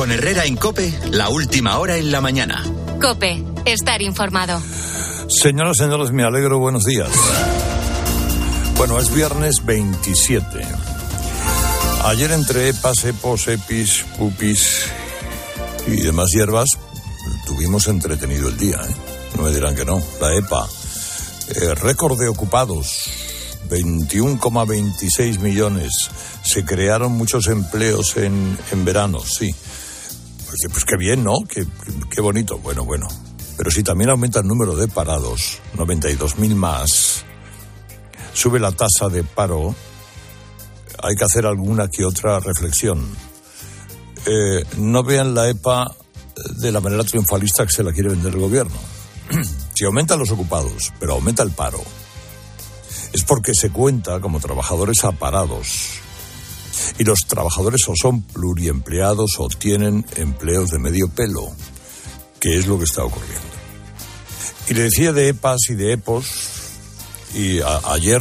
Con Herrera en COPE, la última hora en la mañana. COPE, estar informado. Señoras y señores, me alegro, buenos días. Bueno, es viernes 27. Ayer entre EPAs, EPOS, EPIs, PUPIs y demás hierbas tuvimos entretenido el día, ¿eh? No me dirán que no. La EPA, récord de ocupados, 21,26 millones. Se crearon muchos empleos en verano, sí. Pues qué bien, ¿no? Qué bonito. Bueno. Pero si también aumenta el número de parados, 92.000 más, sube la tasa de paro, hay que hacer alguna que otra reflexión. No vean la EPA de la manera triunfalista que se la quiere vender el gobierno. Si aumentan los ocupados, pero aumenta el paro, es porque se cuenta como trabajadores aparados. Y los trabajadores o son pluriempleados o tienen empleos de medio pelo, que es lo que está ocurriendo. Y le decía de EPAs y de EPOS, y ayer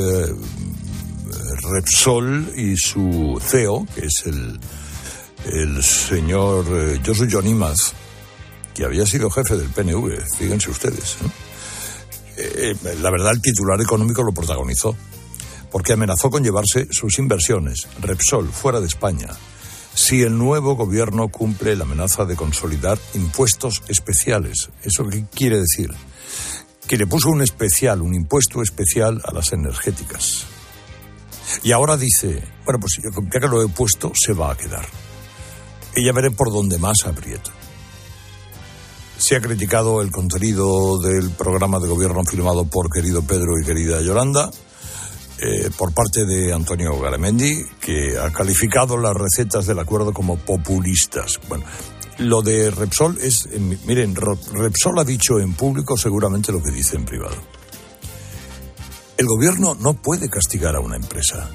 Repsol y su CEO, que es el señor Josu Yonimaz, que había sido jefe del PNV, fíjense ustedes, ¿no? La verdad, el titular económico lo protagonizó, porque amenazó con llevarse sus inversiones, Repsol, fuera de España, si el nuevo gobierno cumple la amenaza de consolidar impuestos especiales. ¿Eso qué quiere decir? Que le puso un impuesto especial a las energéticas. Y ahora dice, bueno, pues ya que lo he puesto, se va a quedar. Y ya veré por dónde más aprieto. Se ha criticado el contenido del programa de gobierno firmado por querido Pedro y querida Yolanda, por parte de Antonio Garamendi, que ha calificado las recetas del acuerdo como populistas. Bueno, lo de Repsol es... miren, Repsol ha dicho en público seguramente lo que dice en privado. El gobierno no puede castigar a una empresa,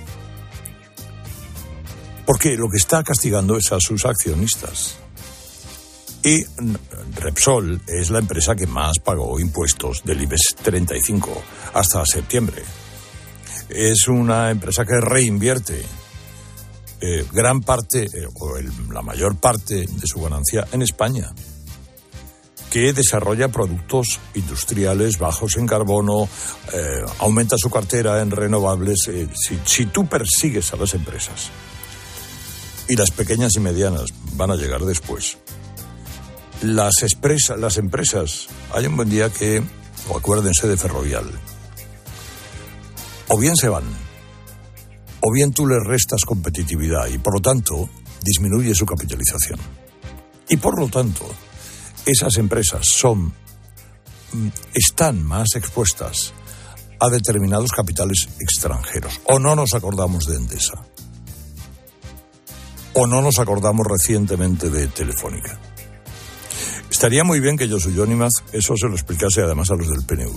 porque lo que está castigando es a sus accionistas. Y Repsol es la empresa que más pagó impuestos del IBEX 35 hasta septiembre. Es una empresa que reinvierte gran parte, la mayor parte de su ganancia en España, que desarrolla productos industriales bajos en carbono, aumenta su cartera en renovables. Si tú persigues a las empresas, y las pequeñas y medianas van a llegar después, las empresas, hay un buen día que, o acuérdense de Ferrovial, o bien se van, o bien tú les restas competitividad y por lo tanto disminuye su capitalización. Y por lo tanto, esas empresas están más expuestas a determinados capitales extranjeros. O no nos acordamos de Endesa, o no nos acordamos recientemente de Telefónica. Estaría muy bien que Josu Yonimaz eso se lo explicase además a los del PNV.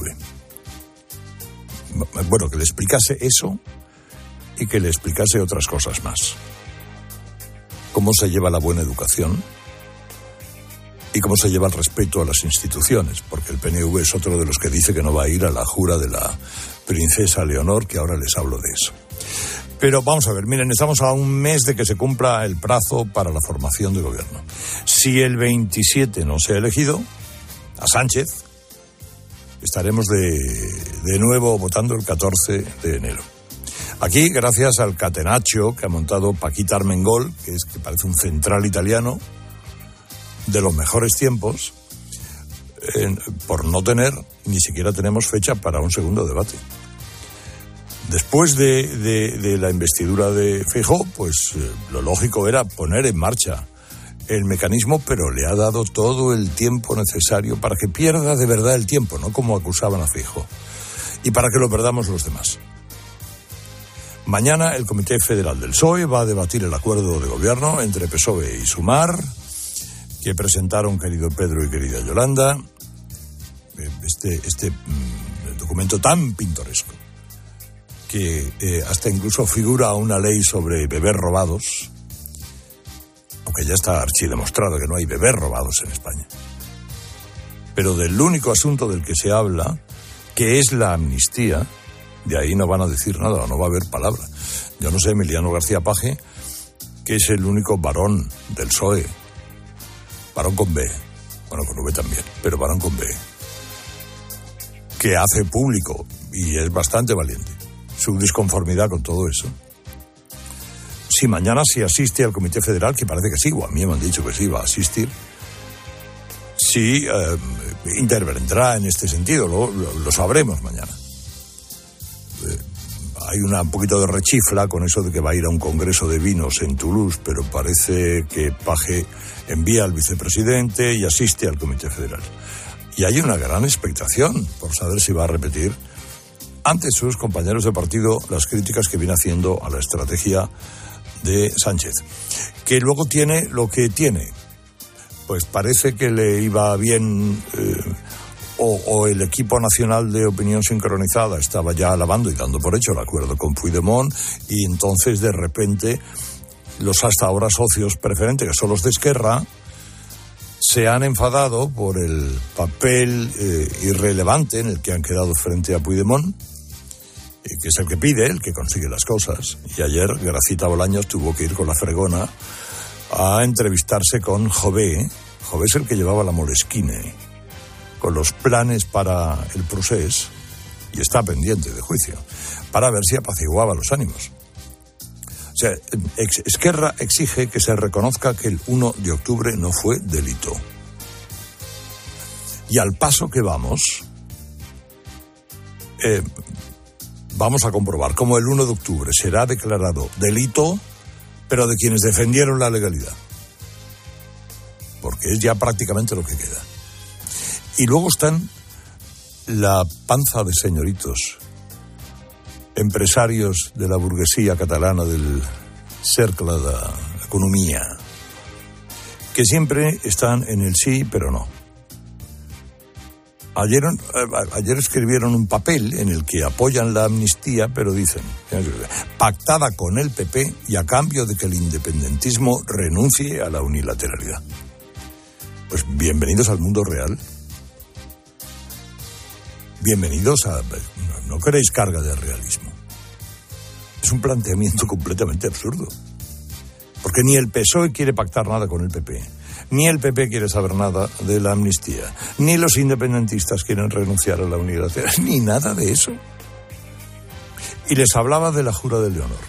Bueno, que le explicase eso y que le explicase otras cosas más. Cómo se lleva la buena educación y cómo se lleva el respeto a las instituciones, porque el PNV es otro de los que dice que no va a ir a la jura de la princesa Leonor, que ahora les hablo de eso. Pero vamos a ver, miren, estamos a un mes de que se cumpla el plazo para la formación de gobierno. Si el 27 no se ha elegido a Sánchez, estaremos de nuevo votando el 14 de enero. Aquí, gracias al catenaccio que ha montado Paquita Armengol, que parece un central italiano de los mejores tiempos, por no tener, ni siquiera tenemos fecha para un segundo debate. Después de la investidura de Feijóo, pues lo lógico era poner en marcha el mecanismo, pero le ha dado todo el tiempo necesario para que pierda de verdad el tiempo, no como acusaban a Feijóo, y para que lo perdamos los demás. Mañana el Comité Federal del PSOE va a debatir el acuerdo de gobierno entre PSOE y Sumar, que presentaron querido Pedro y querida Yolanda, este documento tan pintoresco, que hasta incluso figura una ley sobre bebés robados, aunque ya está archidemostrado que no hay bebés robados en España. Pero del único asunto del que se habla, que es la amnistía, de ahí no van a decir nada, no va a haber palabra. Yo no sé, Emiliano García Paje, que es el único varón del PSOE varón con B, bueno, con V también, pero varón con B, que hace público, y es bastante valiente, su disconformidad con todo eso. Si mañana se asiste al Comité Federal, que parece que sí, o a mí me han dicho que sí, va a asistir, sí intervendrá en este sentido, lo sabremos mañana. Hay un poquito de rechifla con eso de que va a ir a un congreso de vinos en Toulouse, pero parece que Page envía al vicepresidente y asiste al Comité Federal. Y hay una gran expectación por saber si va a repetir ante sus compañeros de partido las críticas que viene haciendo a la estrategia de Sánchez, que luego tiene lo que tiene. Pues parece que le iba bien, o el equipo nacional de opinión sincronizada estaba ya alabando y dando por hecho el acuerdo con Puigdemont, y entonces de repente los hasta ahora socios preferentes, que son los de Esquerra, se han enfadado por el papel irrelevante en el que han quedado frente a Puigdemont, que es el que pide, el que consigue las cosas. Y ayer Gracita Bolaños tuvo que ir con la fregona a entrevistarse con Jové. Jové es el que llevaba la Moleskine con los planes para el procés, y está pendiente de juicio, para ver si apaciguaba los ánimos. O sea, Esquerra exige que se reconozca que el 1 de octubre no fue delito. Y al paso que vamos a comprobar cómo el 1 de octubre será declarado delito, pero de quienes defendieron la legalidad. Porque es ya prácticamente lo que queda. Y luego están la panza de señoritos, empresarios de la burguesía catalana del cercle de l'economia, que siempre están en el sí, pero no. Ayer escribieron un papel en el que apoyan la amnistía, pero dicen, pactada con el PP y a cambio de que el independentismo renuncie a la unilateralidad. Pues bienvenidos al mundo real. Bienvenidos a... No queréis carga de realismo. Es un planteamiento completamente absurdo. Porque ni el PSOE quiere pactar nada con el PP, ni el PP quiere saber nada de la amnistía, ni los independentistas quieren renunciar a la unilateralidad, ni nada de eso. Y les hablaba de la jura de Leonor.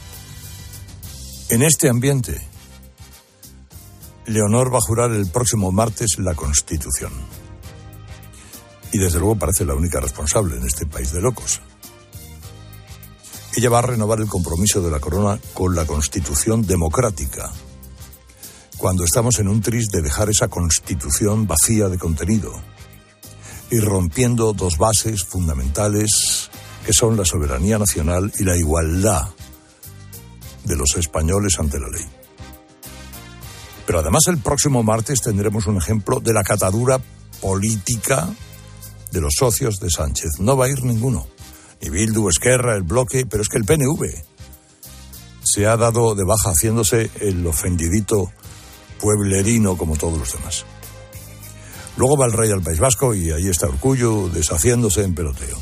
En este ambiente, Leonor va a jurar el próximo martes la Constitución. Y desde luego parece la única responsable en este país de locos. Ella va a renovar el compromiso de la corona con la Constitución democrática, cuando estamos en un tris de dejar esa Constitución vacía de contenido y rompiendo dos bases fundamentales que son la soberanía nacional y la igualdad de los españoles ante la ley. Pero además el próximo martes tendremos un ejemplo de la catadura política de los socios de Sánchez. No va a ir ninguno, ni Bildu, Esquerra, el Bloque, pero es que el PNV se ha dado de baja haciéndose el ofendidito pueblerino como todos los demás. Luego va el rey al País Vasco y ahí está Urkullu deshaciéndose en peloteo.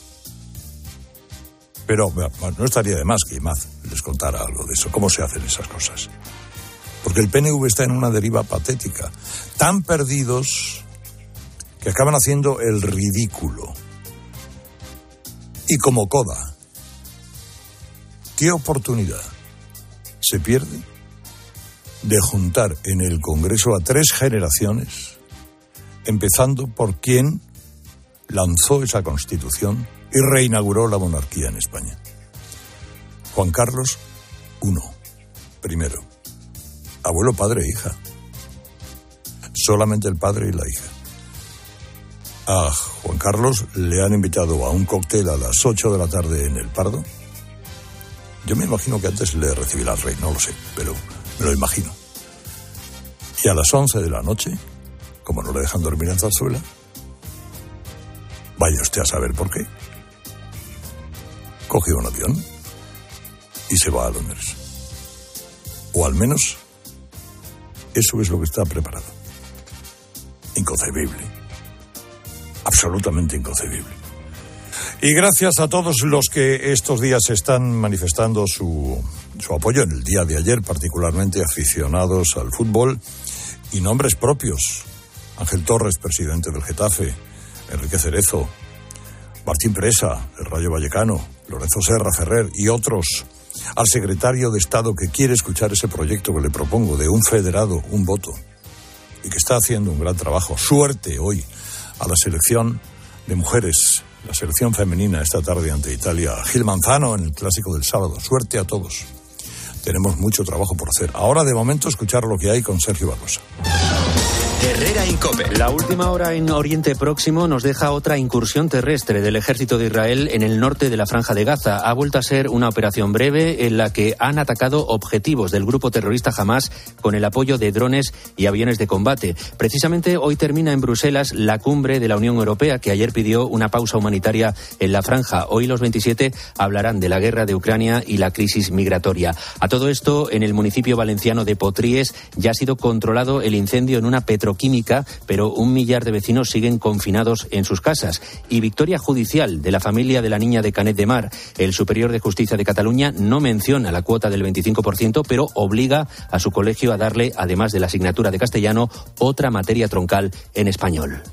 Pero no estaría de más que Imaz les contara algo de eso, cómo se hacen esas cosas. Porque el PNV está en una deriva patética, tan perdidos que acaban haciendo el ridículo. Y como coda, ¿qué oportunidad se pierde de juntar en el Congreso a 3 generaciones, empezando por quien lanzó esa Constitución y reinauguró la monarquía en España? Juan Carlos I, primero. Abuelo, padre e hija. Solamente el padre y la hija. A Juan Carlos le han invitado a un cóctel a las 8 de la tarde en El Pardo. Yo me imagino que antes le recibirá al rey, no lo sé, pero me lo imagino. Y a las 11 de la noche, como no le dejan dormir en Zarzuela, vaya usted a saber por qué, coge un avión y se va a Londres. O al menos eso es lo que está preparado. Inconcebible. Absolutamente inconcebible. Y gracias a todos los que estos días están manifestando su apoyo en el día de ayer, particularmente aficionados al fútbol y nombres propios. Ángel Torres, presidente del Getafe, Enrique Cerezo, Martín Presa, el Rayo Vallecano, Lorenzo Serra Ferrer y otros. Al secretario de Estado que quiere escuchar ese proyecto que le propongo de un federado, un voto, y que está haciendo un gran trabajo. Suerte hoy a la selección de mujeres, la selección femenina esta tarde ante Italia. Gil Manzano en el clásico del sábado. Suerte a todos. Tenemos mucho trabajo por hacer. Ahora, de momento, escuchar lo que hay con Sergio Barbosa. Herrera Incope. La última hora en Oriente Próximo nos deja otra incursión terrestre del ejército de Israel en el norte de la Franja de Gaza. Ha vuelto a ser una operación breve en la que han atacado objetivos del grupo terrorista Hamás con el apoyo de drones y aviones de combate. Precisamente hoy termina en Bruselas la cumbre de la Unión Europea, que ayer pidió una pausa humanitaria en la franja. Hoy los 27 hablarán de la guerra de Ucrania y la crisis migratoria. A todo esto, en el municipio valenciano de Potries ya ha sido controlado el incendio en una petroquímica, pero 1 millar de vecinos siguen confinados en sus casas. Y victoria judicial de la familia de la niña de Canet de Mar. El Superior de Justicia de Cataluña no menciona la cuota del 25%, pero obliga a su colegio a darle, además de la asignatura de castellano, otra materia troncal en español.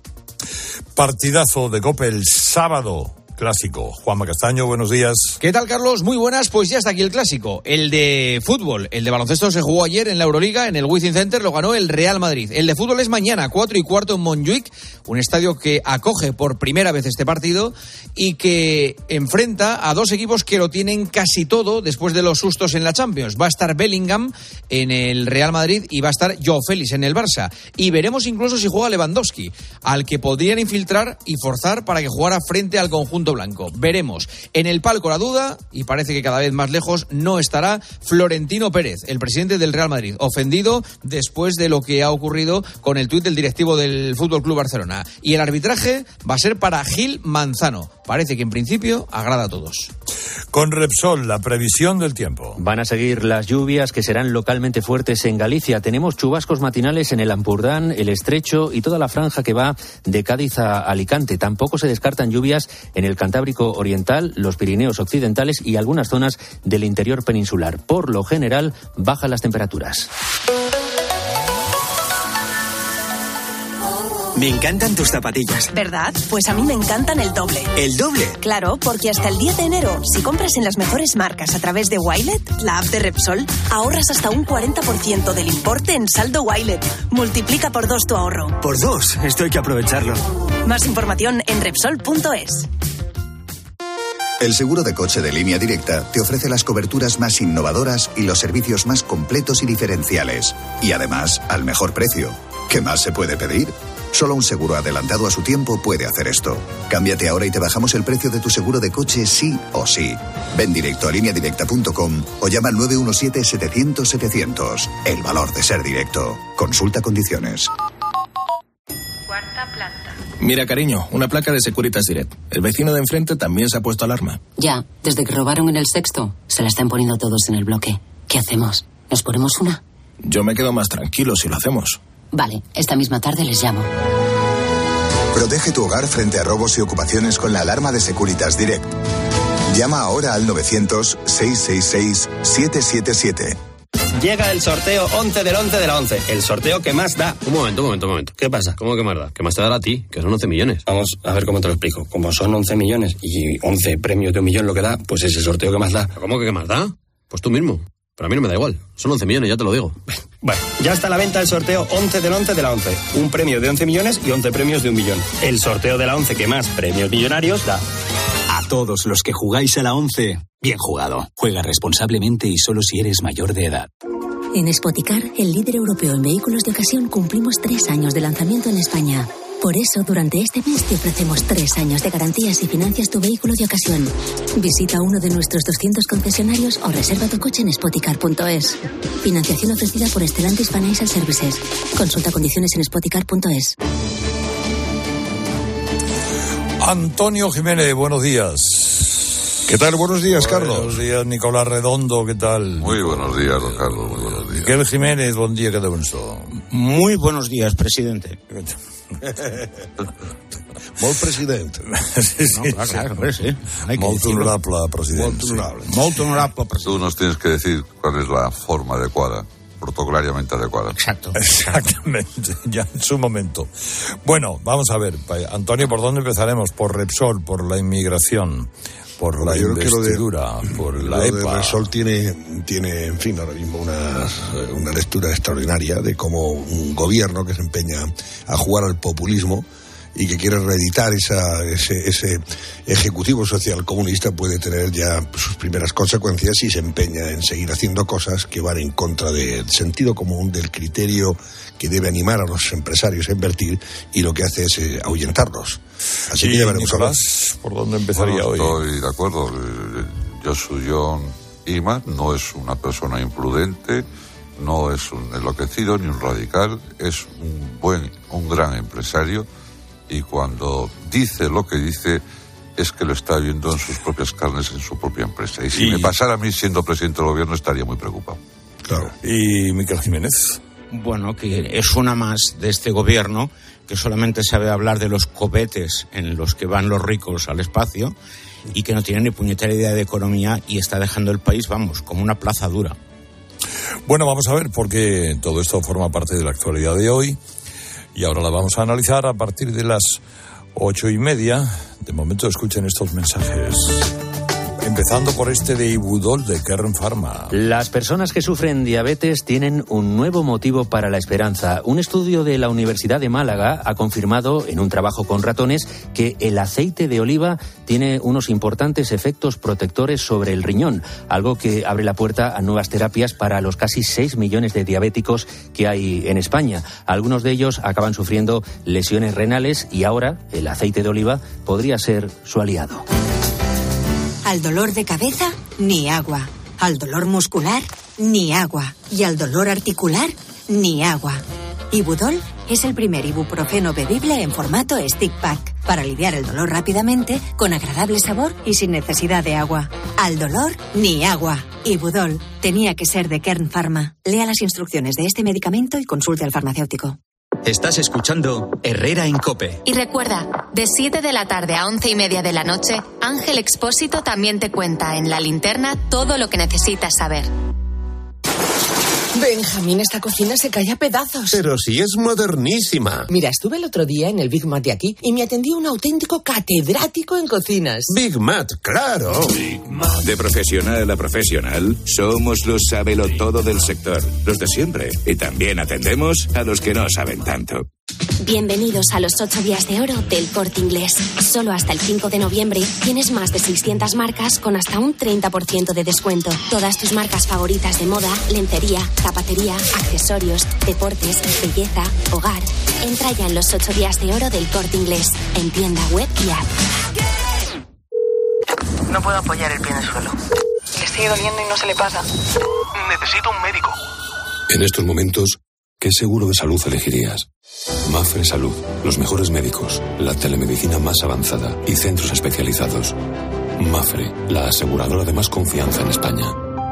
Partidazo de COPE el sábado. Clásico. Juanma Castaño, buenos días. ¿Qué tal, Carlos? Muy buenas. Pues ya está aquí el clásico. El de fútbol. El de baloncesto se jugó ayer en la Euroliga, en el Wizzing Center, lo ganó el Real Madrid. El de fútbol es mañana, 4:15 en Montjuic, un estadio que acoge por primera vez este partido y que enfrenta a dos equipos que lo tienen casi todo después de los sustos en la Champions. Va a estar Bellingham en el Real Madrid y va a estar Joao Félix en el Barça. Y veremos incluso si juega Lewandowski, al que podrían infiltrar y forzar para que jugara frente al conjunto blanco. Veremos. En el palco la duda, y parece que cada vez más lejos, no estará Florentino Pérez, el presidente del Real Madrid, ofendido después de lo que ha ocurrido con el tuit del directivo del FC Barcelona. Y el arbitraje va a ser para Gil Manzano. Parece que en principio agrada a todos. Con Repsol, la previsión del tiempo. Van a seguir las lluvias que serán localmente fuertes en Galicia. Tenemos chubascos matinales en el Ampurdán, el Estrecho y toda la franja que va de Cádiz a Alicante. Tampoco se descartan lluvias en el Cantábrico Oriental, los Pirineos Occidentales y algunas zonas del interior peninsular. Por lo general, bajan las temperaturas. Me encantan tus zapatillas. ¿Verdad? Pues a mí me encantan el doble. ¿El doble? Claro, porque hasta el 10 de enero, si compras en las mejores marcas a través de Wilet, la app de Repsol, ahorras hasta un 40% del importe en saldo Wilet. Multiplica por 2 tu ahorro. Por 2, esto hay que aprovecharlo. Más información en Repsol.es. El seguro de coche de Línea Directa te ofrece las coberturas más innovadoras y los servicios más completos y diferenciales. Y además, al mejor precio. ¿Qué más se puede pedir? Solo un seguro adelantado a su tiempo puede hacer esto. Cámbiate ahora y te bajamos el precio de tu seguro de coche sí o sí. Ven directo a lineadirecta.com o llama al 917-700-700. El valor de ser directo. Consulta condiciones. Cuarta planta. Mira, cariño, una placa de Securitas Direct. El vecino de enfrente también se ha puesto alarma. Ya, desde que robaron en el sexto, se la están poniendo todos en el bloque. ¿Qué hacemos? ¿Nos ponemos una? Yo me quedo más tranquilo si lo hacemos. Vale, esta misma tarde les llamo. Protege tu hogar frente a robos y ocupaciones con la alarma de Securitas Direct. Llama ahora al 900-666-777. Llega el sorteo 11 del 11 de la 11. El sorteo que más da. Un momento. ¿Qué pasa? ¿Cómo que más da? ¿Qué más te dará a ti? Que son 11 millones. Vamos a ver cómo te lo explico. Como son 11 millones y 11 premios de 1 millón lo que da, pues es el sorteo que más da. ¿Cómo que más da? Pues tú mismo. Pero a mí no me da igual. Son 11 millones, ya te lo digo. Bueno, ya está a la venta el sorteo 11 del 11 de la 11. Un premio de 11 millones y 11 premios de 1 millón. El sorteo de la 11 que más premios millonarios da. A todos los que jugáis a la 11, bien jugado. Juega responsablemente y solo si eres mayor de edad. En Spoticar, el líder europeo en vehículos de ocasión, cumplimos 3 años de lanzamiento en España. Por eso, durante este mes te ofrecemos 3 años de garantías si financias tu vehículo de ocasión. Visita uno de nuestros 200 concesionarios o reserva tu coche en spoticar.es. Financiación ofrecida por Stellantis Financial Services. Consulta condiciones en spoticar.es. Antonio Jiménez, buenos días. ¿Qué tal? Buenos días, Carlos. Buenos días, Nicolás Redondo, ¿qué tal? Muy buenos días, don Carlos, muy buenos días. Miguel Jiménez, buen día, ¿qué tal? Muy buenos días, presidente. Molt presidente. Claro, sí. Molt honorable presidente. Molt honorable presidente. Tú nos tienes que decir cuál es la forma adecuada protocolariamente adecuada. Exactamente, ya en su momento. Bueno, vamos a ver, Antonio, ¿por dónde empezaremos? ¿Por Repsol, por la inmigración, por la investidura, por la EPA? De Repsol tiene, en fin, ahora mismo una lectura extraordinaria de cómo un gobierno que se empeña a jugar al populismo y que quiere reeditar ese ejecutivo social comunista puede tener ya sus primeras consecuencias si se empeña en seguir haciendo cosas que van en contra del sentido común, del criterio que debe animar a los empresarios a invertir, y lo que hace es ahuyentarlos. Así que ya veremos. Nicolás, ¿por dónde empezaría hoy? Estoy de acuerdo. John Iman no es una persona imprudente, no es un enloquecido ni un radical, es un gran empresario. Y cuando dice lo que dice es que lo está viendo en sus propias carnes, en su propia empresa. Y si me pasara a mí siendo presidente del gobierno estaría muy preocupado. Claro. ¿Y Miquel Jiménez? Bueno, que es una más de este gobierno que solamente sabe hablar de los cohetes en los que van los ricos al espacio y que no tiene ni puñetera idea de economía y está dejando el país, vamos, como una plaza dura. Bueno, vamos a ver, porque todo esto forma parte de la actualidad de hoy. Y ahora la vamos a analizar a partir de las 8:30. De momento escuchen estos mensajes. Empezando por este de Ibudol de Kern Pharma. Las personas que sufren diabetes tienen un nuevo motivo para la esperanza. Un estudio de la Universidad de Málaga ha confirmado en un trabajo con ratones que el aceite de oliva tiene unos importantes efectos protectores sobre el riñón, algo que abre la puerta a nuevas terapias para los casi 6 millones de diabéticos que hay en España. Algunos de ellos acaban sufriendo lesiones renales y ahora el aceite de oliva podría ser su aliado. Al dolor de cabeza, ni agua. Al dolor muscular, ni agua. Y al dolor articular, ni agua. Ibudol es el primer ibuprofeno bebible en formato stick pack para aliviar el dolor rápidamente, con agradable sabor y sin necesidad de agua. Al dolor, ni agua. Ibudol tenía que ser de Kern Pharma. Lea las instrucciones de este medicamento y consulte al farmacéutico. Estás escuchando Herrera en COPE. Y recuerda, de 7 de la tarde a 11:30 de la noche, Ángel Expósito también te cuenta en La Linterna todo lo que necesitas saber. Benjamín, esta cocina se cae a pedazos. Pero si es modernísima. Mira, estuve el otro día en el Big Mat de aquí y me atendió un auténtico catedrático en cocinas. Big Mat, claro. Big Mat. De profesional a profesional, somos los sabelotodo del sector, los de siempre. Y también atendemos a los que no saben tanto. Bienvenidos a los 8 días de oro del Corte Inglés. Solo hasta el 5 de noviembre tienes más de 600 marcas con hasta un 30% de descuento. Todas tus marcas favoritas de moda, lencería, zapatería, accesorios, deportes, belleza, hogar. Entra ya en los 8 días de oro del Corte Inglés, en tienda web y app. No puedo apoyar el pie en el suelo. Le sigue doliendo y no se le pasa. Necesito un médico. En estos momentos, ¿qué seguro de salud elegirías? Mapfre Salud, los mejores médicos, la telemedicina más avanzada y centros especializados. Mapfre, la aseguradora de más confianza en España.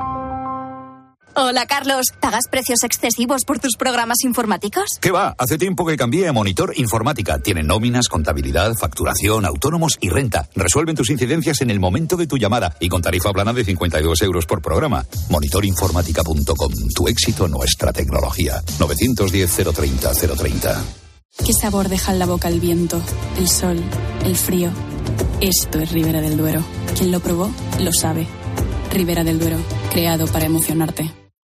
Hola, Carlos. ¿Pagas precios excesivos por tus programas informáticos? ¿Qué va? Hace tiempo que cambié a Monitor Informática. Tienen nóminas, contabilidad, facturación, autónomos y renta. Resuelven tus incidencias en el momento de tu llamada y con tarifa plana de 52 euros por programa. Monitorinformática.com. Tu éxito, nuestra tecnología. 910-030-030. ¿Qué sabor deja en la boca el viento, el sol, el frío? Esto es Ribera del Duero. Quien lo probó, lo sabe. Ribera del Duero, creado para emocionarte.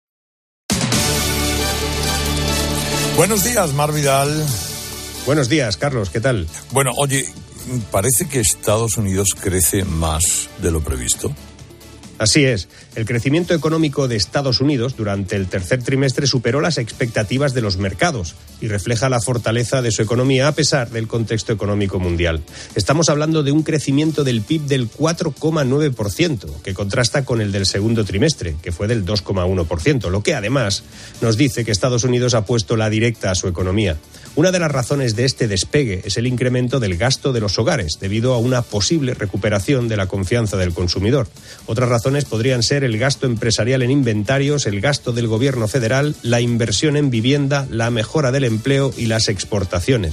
Buenos días, Mar Vidal. Buenos días, Carlos, ¿qué tal? Bueno, oye, parece que Estados Unidos crece más de lo previsto. Así es. El crecimiento económico de Estados Unidos durante el tercer trimestre superó las expectativas de los mercados y refleja la fortaleza de su economía a pesar del contexto económico mundial. Estamos hablando de un crecimiento del PIB del 4,9%, que contrasta con el del segundo trimestre, que fue del 2,1%, lo que además nos dice que Estados Unidos ha puesto la directa a su economía. Una de las razones de este despegue es el incremento del gasto de los hogares, debido a una posible recuperación de la confianza del consumidor. Otras razones podrían ser el gasto empresarial en inventarios, el gasto del gobierno federal, la inversión en vivienda, la mejora del empleo y las exportaciones.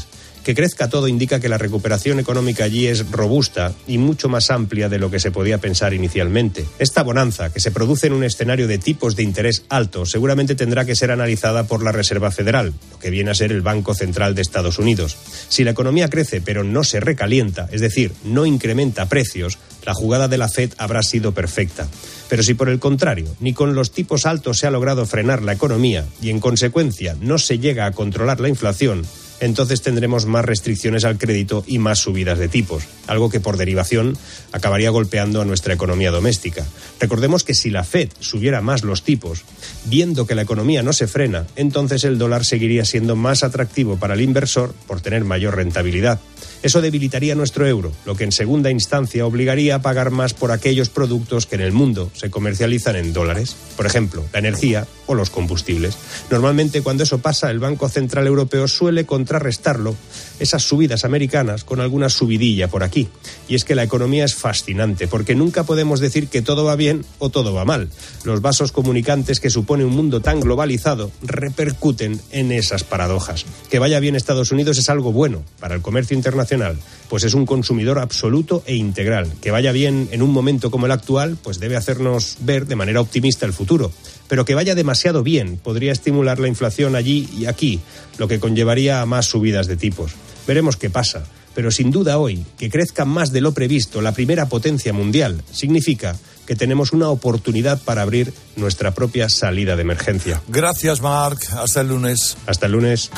Que crezca todo indica que la recuperación económica allí es robusta y mucho más amplia de lo que se podía pensar inicialmente. Esta bonanza, que se produce en un escenario de tipos de interés altos, seguramente tendrá que ser analizada por la Reserva Federal, lo que viene a ser el Banco Central de Estados Unidos. Si la economía crece pero no se recalienta, es decir, no incrementa precios, la jugada de la FED habrá sido perfecta. Pero si por el contrario, ni con los tipos altos se ha logrado frenar la economía y en consecuencia no se llega a controlar la inflación, entonces tendremos más restricciones al crédito y más subidas de tipos, algo que por derivación acabaría golpeando a nuestra economía doméstica. Recordemos que si la FED subiera más los tipos, viendo que la economía no se frena, entonces el dólar seguiría siendo más atractivo para el inversor por tener mayor rentabilidad. Eso debilitaría nuestro euro, lo que en segunda instancia obligaría a pagar más por aquellos productos que en el mundo se comercializan en dólares. Por ejemplo, la energía o los combustibles. Normalmente cuando eso pasa, el Banco Central Europeo suele contrarrestarlo, esas subidas americanas, con alguna subidilla por aquí. Y es que la economía es fascinante, porque nunca podemos decir que todo va bien o todo va mal. Los vasos comunicantes que supone un mundo tan globalizado repercuten en esas paradojas. Que vaya bien Estados Unidos es algo bueno para el comercio internacional, pues es un consumidor absoluto e integral. Que vaya bien en un momento como el actual, pues debe hacernos ver de manera optimista el futuro. Pero que vaya demasiado bien podría estimular la inflación allí y aquí, lo que conllevaría a más subidas de tipos. Veremos qué pasa. Pero sin duda hoy, que crezca más de lo previsto la primera potencia mundial, significa que tenemos una oportunidad para abrir nuestra propia salida de emergencia. Gracias, Marc. Hasta el lunes. Hasta el lunes.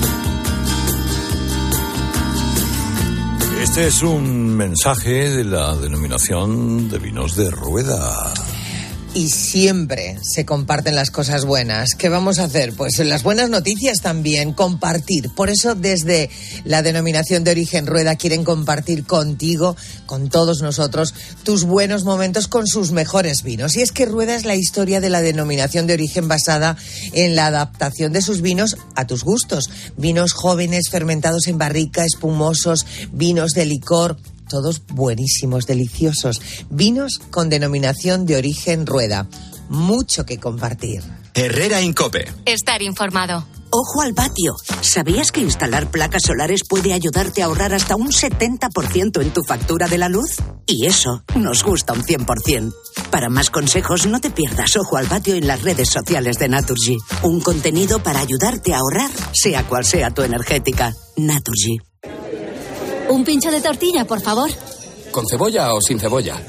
Este es un mensaje de la denominación de vinos de Rueda. Y siempre se comparten las cosas buenas. ¿Qué vamos a hacer? Pues las buenas noticias también, compartir. Por eso desde la denominación de origen Rueda quieren compartir contigo, con todos nosotros, tus buenos momentos con sus mejores vinos. Y es que Rueda es la historia de la denominación de origen basada en la adaptación de sus vinos a tus gustos. Vinos jóvenes, fermentados en barrica, espumosos, vinos de licor, todos buenísimos, deliciosos. Vinos con denominación de origen Rueda. Mucho que compartir. Herrera Incope. Estar informado. Ojo al patio. ¿Sabías que instalar placas solares puede ayudarte a ahorrar hasta un 70% en tu factura de la luz? Y eso nos gusta un 100%. Para más consejos, no te pierdas Ojo al patio en las redes sociales de Naturgy. Un contenido para ayudarte a ahorrar, sea cual sea tu energética. Naturgy. Un pincho de tortilla, por favor. ¿Con cebolla o sin cebolla?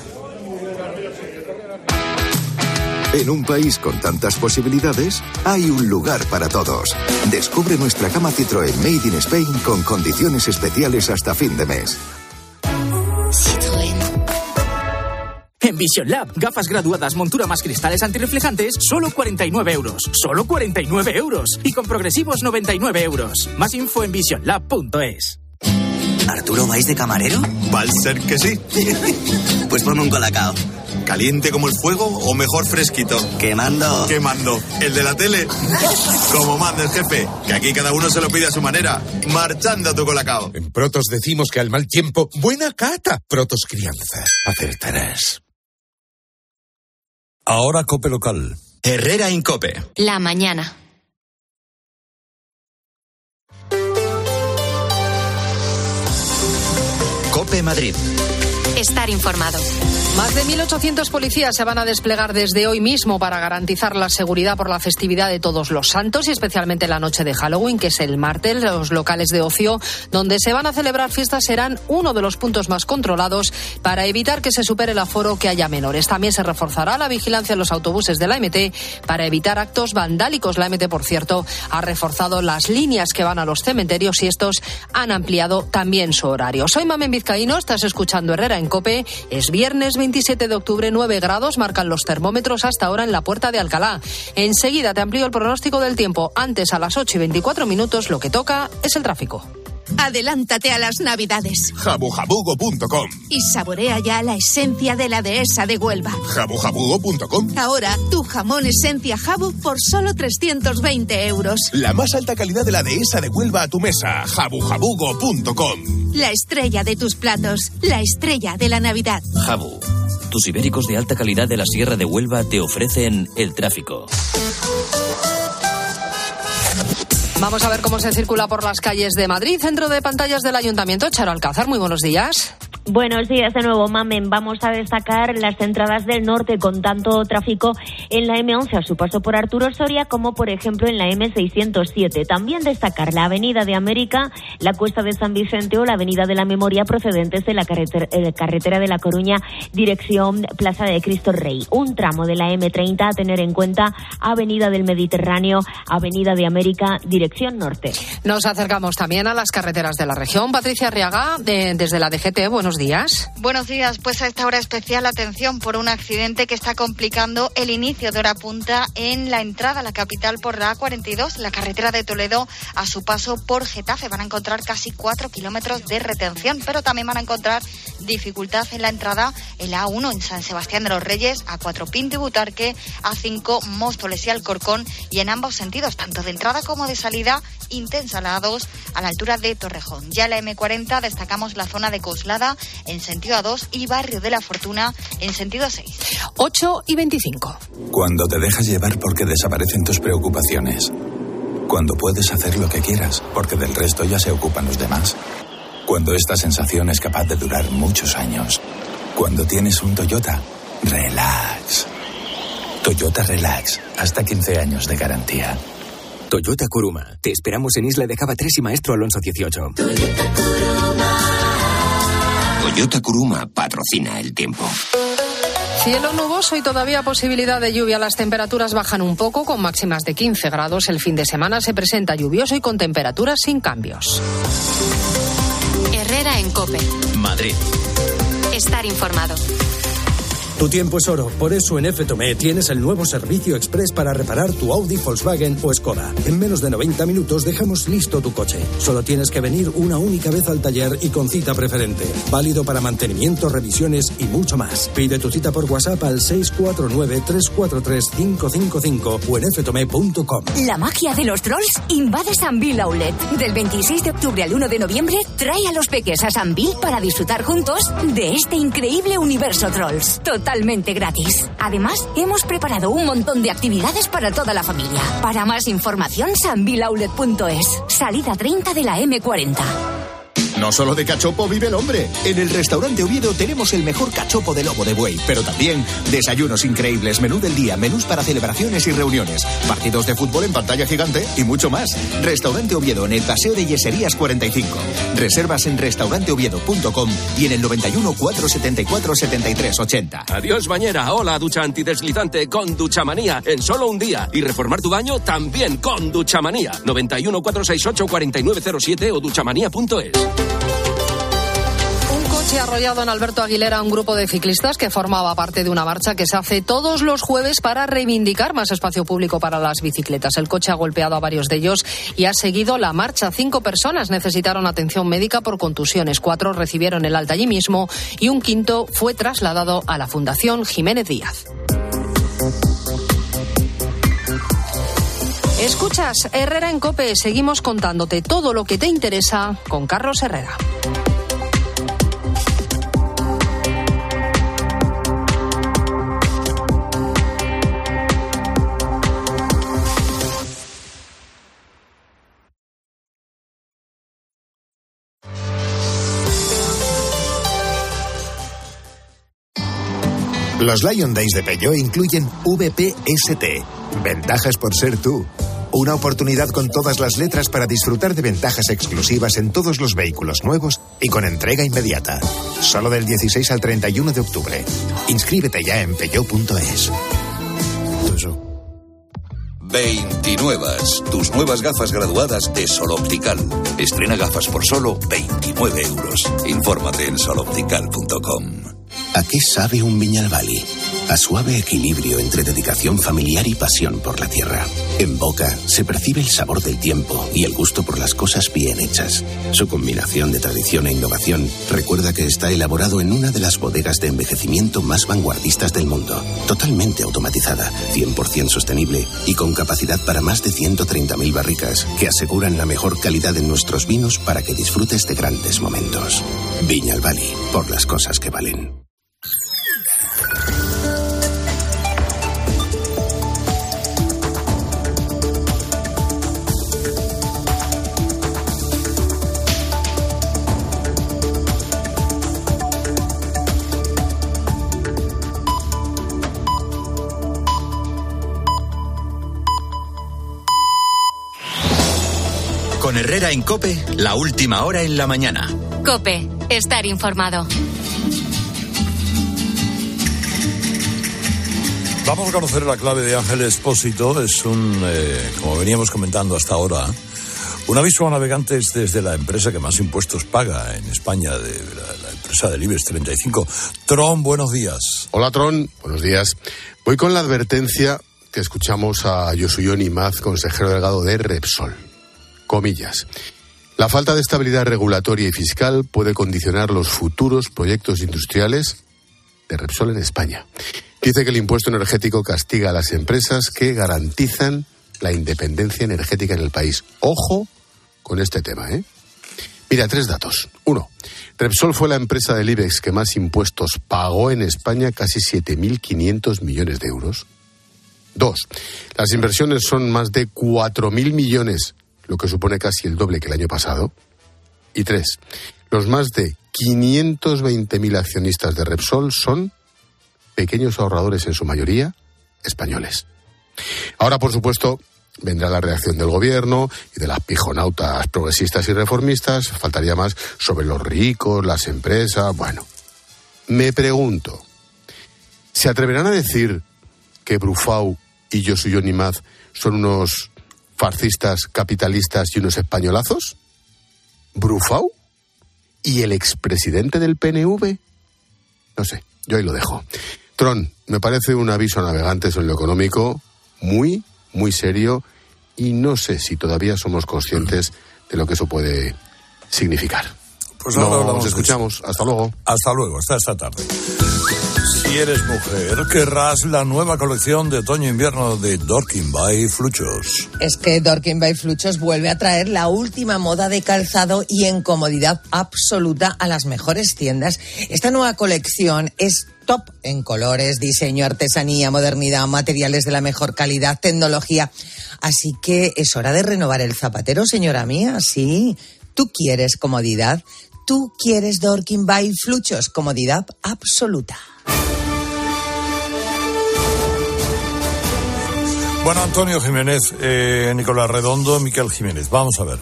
En un país con tantas posibilidades, hay un lugar para todos. Descubre nuestra gama Citroën Made in Spain con condiciones especiales hasta fin de mes. En Vision Lab, gafas graduadas, montura más cristales antirreflejantes, solo 49 euros. ¡Solo 49 euros! Y con progresivos 99 euros. Más info en visionlab.es. ¿Arturo, vais de camarero? Va a ser que sí. Pues ponme un colacao. ¿Caliente como el fuego o mejor fresquito? Quemando. Quemando. ¿El de la tele? Como manda el jefe, que aquí cada uno se lo pide a su manera. Marchando tu colacao. En Protos decimos que al mal tiempo, buena cata. Protos Crianza. Acertarás. Ahora Cope Local. Herrera Incope. La mañana. Cope Madrid. Estar informado. Más de 1.800 policías se van a desplegar desde hoy mismo para garantizar la seguridad por la festividad de Todos los Santos y especialmente la noche de Halloween, que es el martes. Los locales de ocio donde se van a celebrar fiestas serán uno de los puntos más controlados para evitar que se supere el aforo, que haya menores. También se reforzará la vigilancia en los autobuses de la MT para evitar actos vandálicos. La MT, por cierto, ha reforzado las líneas que van a los cementerios y estos han ampliado también su horario. Soy Mamen Vizcaíno, estás escuchando Herrera en COPE. Es viernes 27 de octubre, 9 grados marcan los termómetros hasta ahora en la Puerta de Alcalá. Enseguida te amplío el pronóstico del tiempo. Antes, a las 8:24, lo que toca es el tráfico. Adelántate a las Navidades. Jabujabugo.com. Y saborea ya la esencia de la dehesa de Huelva. Jabujabugo.com. Ahora, tu jamón esencia Jabu por solo 320 euros. La más alta calidad de la dehesa de Huelva a tu mesa. Jabujabugo.com. La estrella de tus platos. La estrella de la Navidad. Jabu. Tus ibéricos de alta calidad de la Sierra de Huelva te ofrecen el tráfico. Vamos a ver cómo se circula por las calles de Madrid. Centro de pantallas del Ayuntamiento. Charo Alcázar, muy buenos días. Buenos días de nuevo, Mamen. Vamos a destacar las entradas del norte con tanto tráfico en la M11 a su paso por Arturo Soria como, por ejemplo, en la M607. También destacar la Avenida de América, la Cuesta de San Vicente o la Avenida de la Memoria procedentes de la carretera de La Coruña, dirección Plaza de Cristo Rey. Un tramo de la M30 a tener en cuenta, Avenida del Mediterráneo, Avenida de América, dirección norte. Nos acercamos también a las carreteras de la región. Patricia Arriaga, desde la DGT, buenos días. Buenos días, pues a esta hora especial atención por un accidente que está complicando el inicio de hora punta en la entrada a la capital por la A42, la carretera de Toledo, a su paso por Getafe. Van a encontrar casi 4 kilómetros de retención, pero también van a encontrar dificultad en la entrada en la A1 en San Sebastián de los Reyes, A4 Pinto y Butarque, A5 Móstoles y Alcorcón, y en ambos sentidos, tanto de entrada como de salida, intensa la A2 a la altura de Torrejón. Ya en la M40 destacamos la zona de Coslada en sentido A2 y Barrio de la Fortuna en sentido A6. 8:25. Cuando te dejas llevar porque desaparecen tus preocupaciones. Cuando puedes hacer lo que quieras porque del resto ya se ocupan los demás. Cuando esta sensación es capaz de durar muchos años. Cuando tienes un Toyota, relax. Toyota Relax, hasta 15 años de garantía. Toyota Kuruma. Te esperamos en Isla de Java 3 y Maestro Alonso 18. Toyota Kuruma patrocina el tiempo. Cielo nuboso y todavía posibilidad de lluvia. Las temperaturas bajan un poco con máximas de 15 grados. El fin de semana se presenta lluvioso y con temperaturas sin cambios. Herrera en COPE. Madrid. Estar informado. Tu tiempo es oro, por eso en FTOME tienes el nuevo servicio express para reparar tu Audi, Volkswagen o Skoda. En menos de 90 minutos dejamos listo tu coche. Solo tienes que venir una única vez al taller y con cita preferente. Válido para mantenimiento, revisiones y mucho más. Pide tu cita por WhatsApp al 649-343-555 o en ftome.com. La magia de los trolls invade San Bill Outlet. Del 26 de octubre al 1 de noviembre, trae a los peques a San Bill para disfrutar juntos de este increíble universo trolls. Totalmente gratis. Además, hemos preparado un montón de actividades para toda la familia. Para más información, sanvilloutlet.es. Salida 30 de la M40. No solo de cachopo vive el hombre. En el restaurante Oviedo tenemos el mejor cachopo de lomo de buey, pero también desayunos increíbles, menú del día, menús para celebraciones y reuniones, partidos de fútbol en pantalla gigante y mucho más. Restaurante Oviedo en el Paseo de Yeserías 45. Reservas en restauranteoviedo.com y en el 91 474 73 80. Adiós bañera, hola ducha antideslizante con Duchamanía en solo un día. Y reformar tu baño también con Duchamanía. 91 468 4907 o duchamanía.es. Se ha arrollado en Alberto Aguilera un grupo de ciclistas que formaba parte de una marcha que se hace todos los jueves para reivindicar más espacio público para las bicicletas. El coche ha golpeado a varios de ellos y ha seguido la marcha. 5 personas necesitaron atención médica por contusiones, 4 recibieron el alta allí mismo y un quinto fue trasladado a la Fundación Jiménez Díaz. Escuchas Herrera en COPE. Seguimos contándote todo lo que te interesa con Carlos Herrera. Los Lion Days de Peugeot incluyen VPST, ventajas por ser tú. Una oportunidad con todas las letras para disfrutar de ventajas exclusivas en todos los vehículos nuevos y con entrega inmediata. Solo del 16 al 31 de octubre. Inscríbete ya en peugeot.es. 29. Tus nuevas gafas graduadas de Sol Optical. Estrena gafas por solo 29 euros. Infórmate en soloptical.com. ¿A qué sabe un Viñalbali? A suave equilibrio entre dedicación familiar y pasión por la tierra. En boca se percibe el sabor del tiempo y el gusto por las cosas bien hechas. Su combinación de tradición e innovación recuerda que está elaborado en una de las bodegas de envejecimiento más vanguardistas del mundo. Totalmente automatizada, 100% sostenible y con capacidad para más de 130.000 barricas que aseguran la mejor calidad en nuestros vinos para que disfrutes de grandes momentos. Viñalbali, por las cosas que valen. Herrera en COPE, la última hora en la mañana. COPE, estar informado. Vamos a conocer la clave de Ángel Expósito. Es como veníamos comentando hasta ahora, un aviso a navegantes desde la empresa que más impuestos paga en España, de la empresa del IBEX 35. Tron, buenos días. Hola, Tron, buenos días. Voy con la advertencia que escuchamos a Yosuyon Imaz, consejero delegado de Repsol. Comillas. La falta de estabilidad regulatoria y fiscal puede condicionar los futuros proyectos industriales de Repsol en España. Dice que el impuesto energético castiga a las empresas que garantizan la independencia energética en el país. Ojo con este tema, ¿eh? Mira, 3 datos. 1. Repsol fue la empresa del IBEX que más impuestos pagó en España, casi 7.500 millones de euros. 2. Las inversiones son más de 4.000 millones, lo que supone casi el doble que el año pasado. Y 3. Los más de 520.000 accionistas de Repsol son pequeños ahorradores, en su mayoría españoles. Ahora, por supuesto, vendrá la reacción del gobierno y de las pijonautas progresistas y reformistas. Faltaría más sobre los ricos, las empresas. Bueno, me pregunto, ¿se atreverán a decir que Brufau y Yosuyon Imaz son unos fascistas, capitalistas y unos españolazos? ¿Brufau? ¿Y el expresidente del PNV? No sé, yo ahí lo dejo. Tron, me parece un aviso a navegantes en lo económico muy, muy serio, y no sé si todavía somos conscientes de lo que eso puede significar. Pues ahora nos escuchamos. Hasta luego. Hasta luego, hasta esta tarde. Si eres mujer, querrás la nueva colección de otoño-invierno de Dorking by Fluchos. Es que Dorking by Fluchos vuelve a traer la última moda de calzado y en comodidad absoluta a las mejores tiendas. Esta nueva colección es top en colores, diseño, artesanía, modernidad, materiales de la mejor calidad, tecnología. Así que es hora de renovar el zapatero, señora mía. Sí, tú quieres comodidad, tú quieres Dorking by Fluchos, comodidad absoluta. Bueno, Antonio Jiménez, Nicolás Redondo, Miquel Jiménez. Vamos a ver.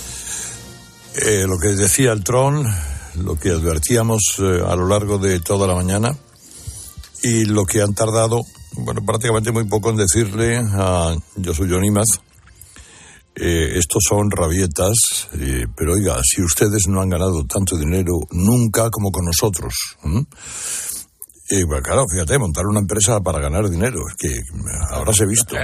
Lo que decía el Tron, lo que advertíamos a lo largo de toda la mañana y lo que han tardado, bueno, prácticamente muy poco en decirle a Yosuyon Imaz. Estos son rabietas, pero oiga, si ustedes no han ganado tanto dinero nunca como con nosotros. Bueno, claro, fíjate, montar una empresa para ganar dinero, es que ahora se ha visto.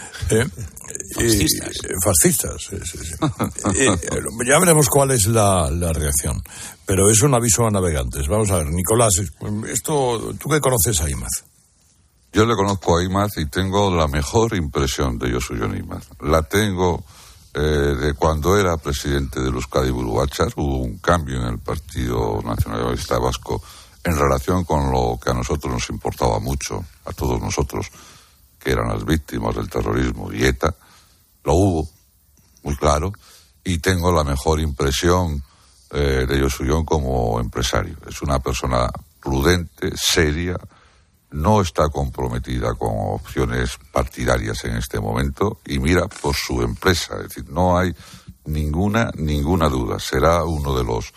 Fascistas. Sí. Ya veremos cuál es la reacción. Pero es un aviso a navegantes. Vamos a ver, Nicolás, ¿tú qué conoces a Imaz? Yo le conozco a Imaz y tengo la mejor impresión de Yosuyon Imaz. La tengo de cuando era presidente de Euskadi Buru Batzar. Hubo un cambio en el Partido Nacionalista Vasco en relación con lo que a nosotros nos importaba mucho, a todos nosotros, que eran las víctimas del terrorismo y ETA. Lo hubo, muy claro, y tengo la mejor impresión de Yosuyon como empresario. Es una persona prudente, seria, no está comprometida con opciones partidarias en este momento y mira por su empresa. Es decir, no hay ninguna duda. Será uno de los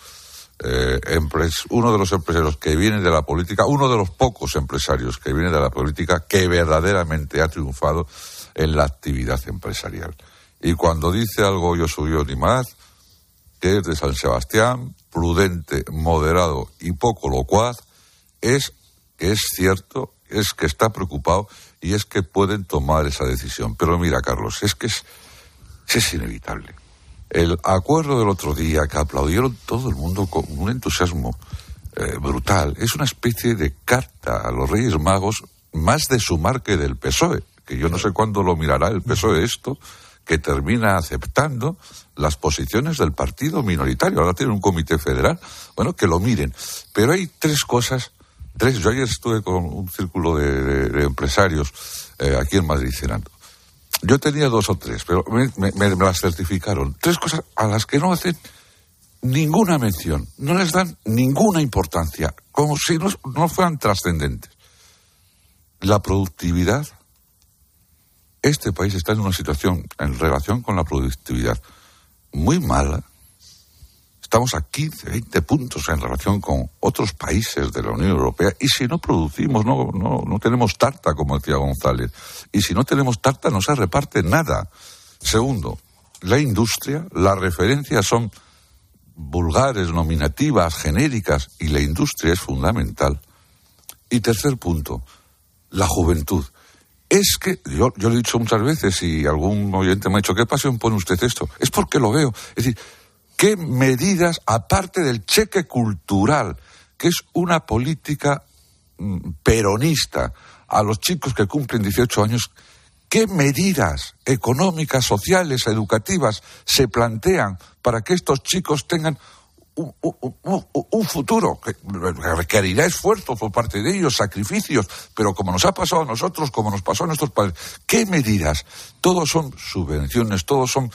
empresarios que vienen de la política, uno de los pocos empresarios que vienen de la política que verdaderamente ha triunfado en la actividad empresarial. Y cuando dice algo Yosuyon Imaz, que es de San Sebastián, prudente, moderado y poco locuaz, es que es cierto, es que está preocupado y es que pueden tomar esa decisión. Pero mira, Carlos, es que es inevitable. El acuerdo del otro día, que aplaudieron todo el mundo con un entusiasmo brutal, es una especie de carta a los Reyes Magos, más de sumar que del PSOE, que yo no sé cuándo lo mirará el PSOE esto, que termina aceptando las posiciones del partido minoritario. Ahora tiene un comité federal, bueno, que lo miren. Pero hay tres cosas. Yo ayer estuve con un círculo de empresarios aquí en Madrid cenando. Yo tenía 2 o 3, pero me las certificaron. 3 cosas a las que no hacen ninguna mención, no les dan ninguna importancia, como si no fueran trascendentes. La productividad. Este país está en una situación, en relación con la productividad, muy mala. Estamos a 15, 20 puntos en relación con otros países de la Unión Europea, y si no producimos, no tenemos tarta, como decía González, y si no tenemos tarta no se reparte nada. Segundo, la industria, las referencias son vulgares, nominativas, genéricas, y la industria es fundamental. Y tercer punto, la juventud. Es que, yo lo he dicho muchas veces, y algún oyente me ha dicho, ¿qué pasión pone usted esto? Es porque lo veo. Es decir, ¿qué medidas, aparte del cheque cultural, que es una política peronista a los chicos que cumplen 18 años, qué medidas económicas, sociales, educativas se plantean para que estos chicos tengan un futuro que requerirá esfuerzo por parte de ellos, sacrificios, pero como nos ha pasado a nosotros, como nos pasó a nuestros padres? ¿Qué medidas? Todos son subvenciones, todos son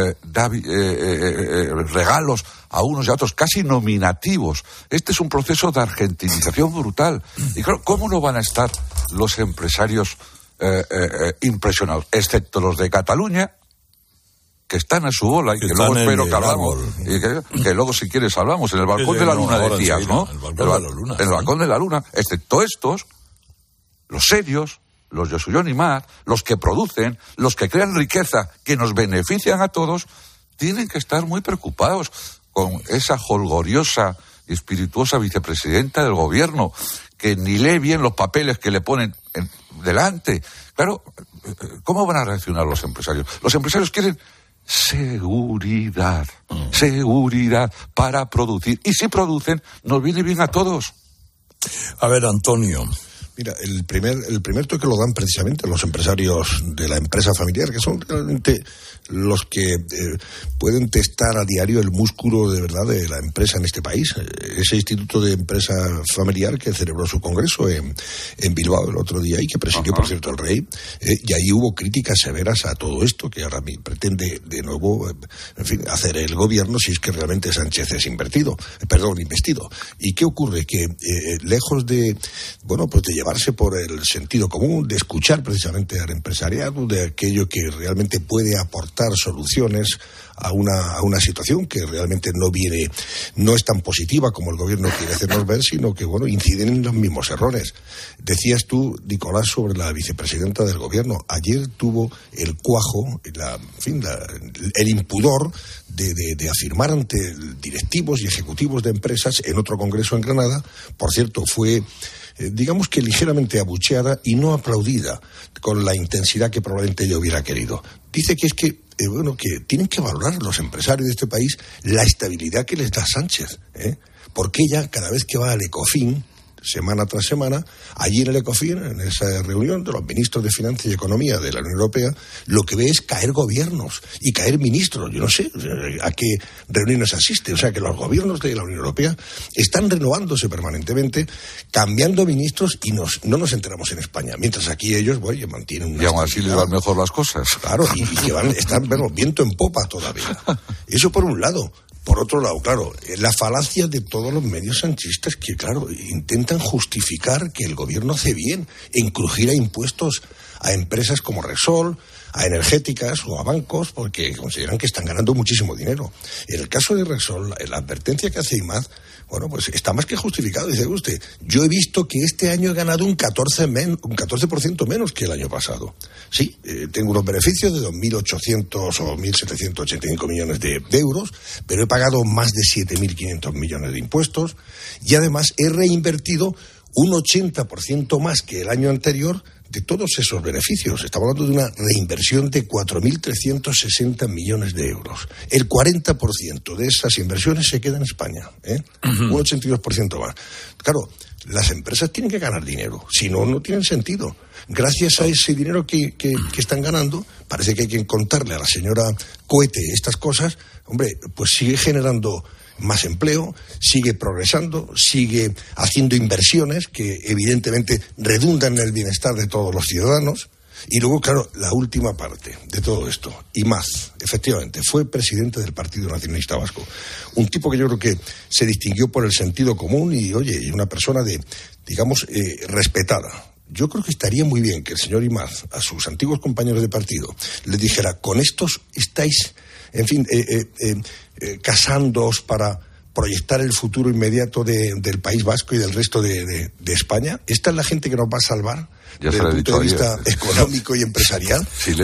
regalos a unos y a otros, casi nominativos. Este es un proceso de argentinización brutal. Y claro, ¿cómo no van a estar los empresarios impresionados? Excepto los de Cataluña, que están a su bola y que luego espero que hablamos, y que luego si quieres hablamos, en el balcón de la luna decías, ¿no? En el balcón de la luna, excepto estos, los serios, los Yosuyon y Mar, los que producen, los que crean riqueza, que nos benefician a todos, tienen que estar muy preocupados con esa jolgoriosa y espirituosa vicepresidenta del gobierno, que ni lee bien los papeles que le ponen delante. Claro, ¿cómo van a reaccionar los empresarios? Los empresarios quieren seguridad para producir. Y si producen, nos viene bien a todos. A ver, Antonio. Mira, el primer toque lo dan precisamente los empresarios de la empresa familiar, que son realmente los que pueden testar a diario el músculo de verdad de la empresa en este país. Ese Instituto de Empresa Familiar que celebró su congreso en Bilbao el otro día y que presidió, por cierto, el rey, y ahí hubo críticas severas a todo esto que ahora pretende de nuevo, en fin, hacer el gobierno si es que realmente Sánchez es investido. ¿Y qué ocurre? Que lejos de, pues de llevarse por el sentido común, de escuchar precisamente al empresariado, de aquello que realmente puede aportar soluciones a una situación que realmente no es tan positiva como el gobierno quiere hacernos ver, sino que, inciden en los mismos errores. Decías tú, Nicolás, sobre la vicepresidenta del gobierno. Ayer tuvo el cuajo, el impudor de afirmar ante directivos y ejecutivos de empresas en otro congreso en Granada. Por cierto, fue digamos que ligeramente abucheada y no aplaudida con la intensidad que probablemente ella hubiera querido. Dice que es que que tienen que valorar los empresarios de este país la estabilidad que les da Sánchez, porque ella cada vez que va al Ecofin, semana tras semana, allí en el Ecofin, en esa reunión de los ministros de Finanzas y Economía de la Unión Europea, lo que ve es caer gobiernos y caer ministros. Yo no sé a qué reuniones asiste. O sea, que los gobiernos de la Unión Europea están renovándose permanentemente, cambiando ministros y no nos enteramos en España. Mientras aquí ellos, mantienen una... Y aún así les van mejor las cosas. Claro, y que están viento en popa todavía. Eso por un lado. Por otro lado, claro, la falacia de todos los medios sanchistas que, claro, intentan justificar que el gobierno hace bien en crujir a impuestos a empresas como Repsol, a energéticas o a bancos, porque consideran que están ganando muchísimo dinero. En el caso de Repsol, la advertencia que hace IMAD, pues está más que justificado. Dice usted, yo he visto que este año he ganado un 14% menos que el año pasado. Sí, tengo unos beneficios de 2.800 o 1.785 millones de euros, pero he pagado más de 7.500 millones de impuestos y además he reinvertido un 80% más que el año anterior de todos esos beneficios. Estamos hablando de una reinversión de 4.360 millones de euros. El 40% de esas inversiones se queda en España, un 82% más. Claro, las empresas tienen que ganar dinero, si no, no tienen sentido. Gracias a ese dinero que están ganando, parece que hay que contarle a la señora Cohete estas cosas, pues sigue generando más empleo, sigue progresando, sigue haciendo inversiones que evidentemente redundan en el bienestar de todos los ciudadanos. Y luego, claro, la última parte de todo esto, IMAD, efectivamente, fue presidente del Partido Nacionalista Vasco. Un tipo que yo creo que se distinguió por el sentido común y una persona respetada. Yo creo que estaría muy bien que el señor IMAD a sus antiguos compañeros de partido les dijera, con estos estáis en fin, casándoos para proyectar el futuro inmediato del País Vasco y del resto de España. ¿Esta es la gente que nos va a salvar desde el punto de vista económico y empresarial?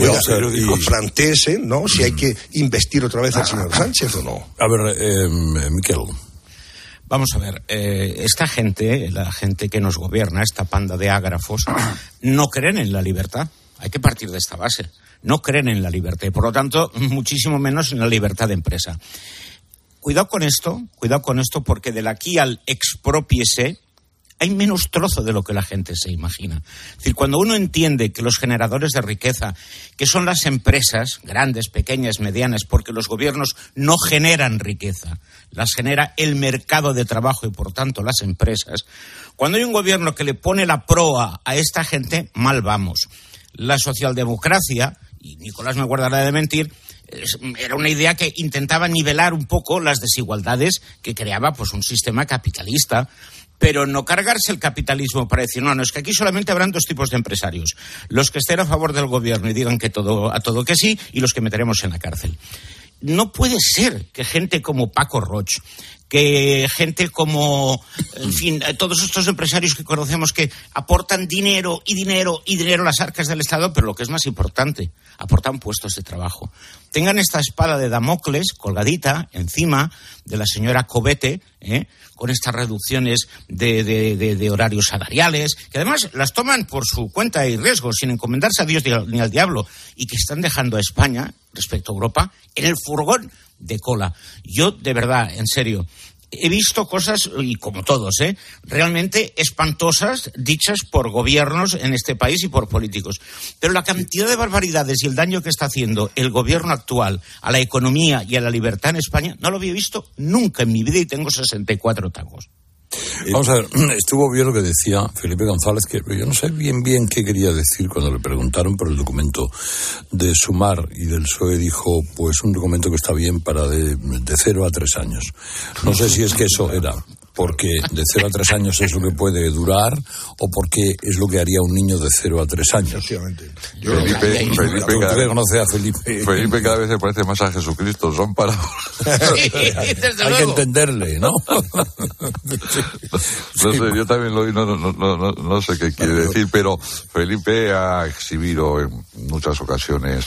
Plantéese, ¿no?, si hay que investir otra vez al señor Sánchez o no. A ver, Miquel. Vamos a ver, esta gente, la gente que nos gobierna, esta panda de ágrafos, no creen en la libertad. Hay que partir de esta base. No creen en la libertad y, por lo tanto, muchísimo menos en la libertad de empresa. Cuidado con esto, porque de aquí al exprópiese hay menos trozo de lo que la gente se imagina. Es decir, cuando uno entiende que los generadores de riqueza, que son las empresas, grandes, pequeñas, medianas, porque los gobiernos no generan riqueza, las genera el mercado de trabajo y, por tanto, las empresas. Cuando hay un gobierno que le pone la proa a esta gente, mal vamos. La socialdemocracia, y Nicolás me guardará de mentir, era una idea que intentaba nivelar un poco las desigualdades que creaba pues un sistema capitalista, pero no cargarse el capitalismo para decir, no, es que aquí solamente habrán dos tipos de empresarios: los que estén a favor del gobierno y digan que a todo que sí, y los que meteremos en la cárcel. No puede ser que gente como Paco Roig, que gente como, en fin, todos estos empresarios que conocemos que aportan dinero a las arcas del Estado, pero lo que es más importante, aportan puestos de trabajo, tengan esta espada de Damocles colgadita encima de la señora Covete, con estas reducciones de horarios salariales, que además las toman por su cuenta y riesgo, sin encomendarse a Dios ni al diablo, y que están dejando a España, respecto a Europa, en el furgón de cola. Yo, de verdad, en serio, he visto cosas, y como todos, realmente espantosas, dichas por gobiernos en este país y por políticos. Pero la cantidad de barbaridades y el daño que está haciendo el gobierno actual a la economía y a la libertad en España, no lo había visto nunca en mi vida, y tengo 64 tacos. Vamos a ver, estuvo bien lo que decía Felipe González, que yo no sé bien qué quería decir cuando le preguntaron por el documento de Sumar y del PSOE. Dijo, pues un documento que está bien para de 0 a 3 años. No sé si es que eso era porque de 0 a 3 años es lo que puede durar, o porque es lo que haría un niño de 0 a 3 años. Felipe cada vez se parece más a Jesucristo. Son para... Hay que entenderle, ¿no? No sé, yo también lo oí, no sé qué quiere decir, pero Felipe ha exhibido en muchas ocasiones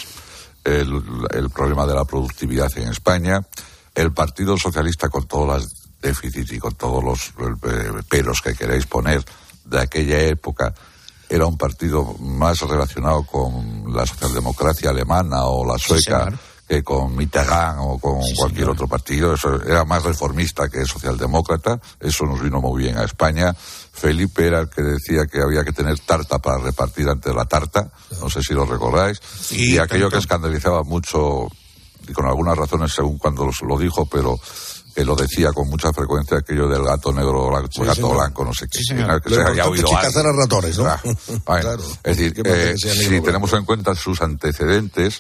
el problema de la productividad en España. El Partido Socialista, con todos los déficits y con todos los peros que queréis poner de aquella época, era un partido más relacionado con la socialdemocracia alemana o la sueca, sí, que con Mitterrand o con cualquier otro partido. Eso era más reformista que socialdemócrata. Eso nos vino muy bien a España. Felipe era el que decía que había que tener tarta para repartir antes la tarta. No sé si lo recordáis. Sí, y aquello que escandalizaba mucho, y con algunas razones según cuando lo dijo, pero que lo decía con mucha frecuencia, aquello del gato negro, gato blanco, no sé qué. Sí, que se había oído cazar a ratones, ¿no? Claro. Es decir, si tenemos en cuenta sus antecedentes,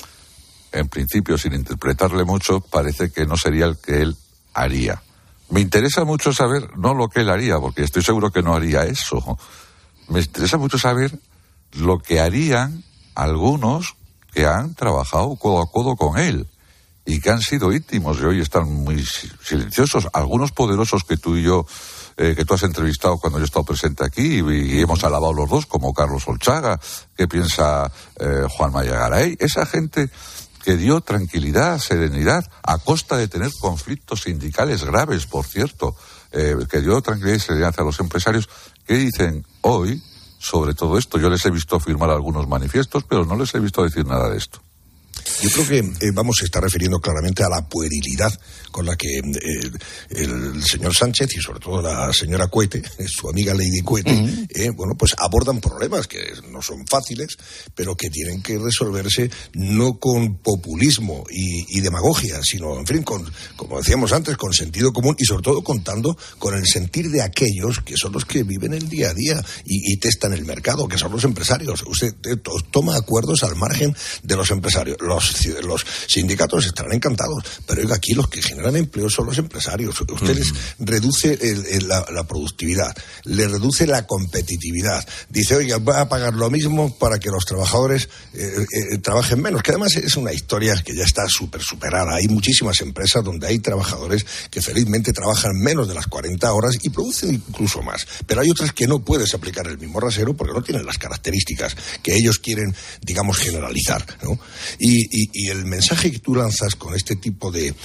en principio, sin interpretarle mucho, parece que no sería el que él haría. Me interesa mucho saber, no lo que él haría, porque estoy seguro que no haría eso. Me interesa mucho saber lo que harían algunos que han trabajado codo a codo con él y que han sido íntimos y hoy están muy silenciosos. Algunos poderosos que tú y yo, que tú has entrevistado cuando yo he estado presente aquí y hemos alabado los dos, como Carlos Olchaga, que piensa Juan Mayagaray. Esa gente que dio tranquilidad, serenidad, a costa de tener conflictos sindicales graves, por cierto, que dio tranquilidad y serenidad a los empresarios. ¿Qué dicen hoy sobre todo esto? Yo les he visto firmar algunos manifiestos, pero no les he visto decir nada de esto. Yo creo que se está refiriendo claramente a la puerilidad con la que el señor Sánchez y sobre todo la señora Cuete, su amiga Lady Cuete, pues abordan problemas que no son fáciles, pero que tienen que resolverse no con populismo y demagogia, sino, en fin, como decíamos antes, con sentido común y sobre todo contando con el sentir de aquellos que son los que viven el día a día y testan el mercado, que son los empresarios. Usted toma acuerdos al margen de los empresarios. los sindicatos estarán encantados, pero oiga, aquí los que generan empleo son los empresarios. Usted les reduce la productividad, le reduce la competitividad. Dice, oiga, va a pagar lo mismo para que los trabajadores trabajen menos, que además es una historia que ya está superada. Hay muchísimas empresas donde hay trabajadores que felizmente trabajan menos de las 40 horas y producen incluso más, pero hay otras que no puedes aplicar el mismo rasero porque no tienen las características que ellos quieren, digamos, generalizar, ¿no? Y el mensaje que tú lanzas con este tipo de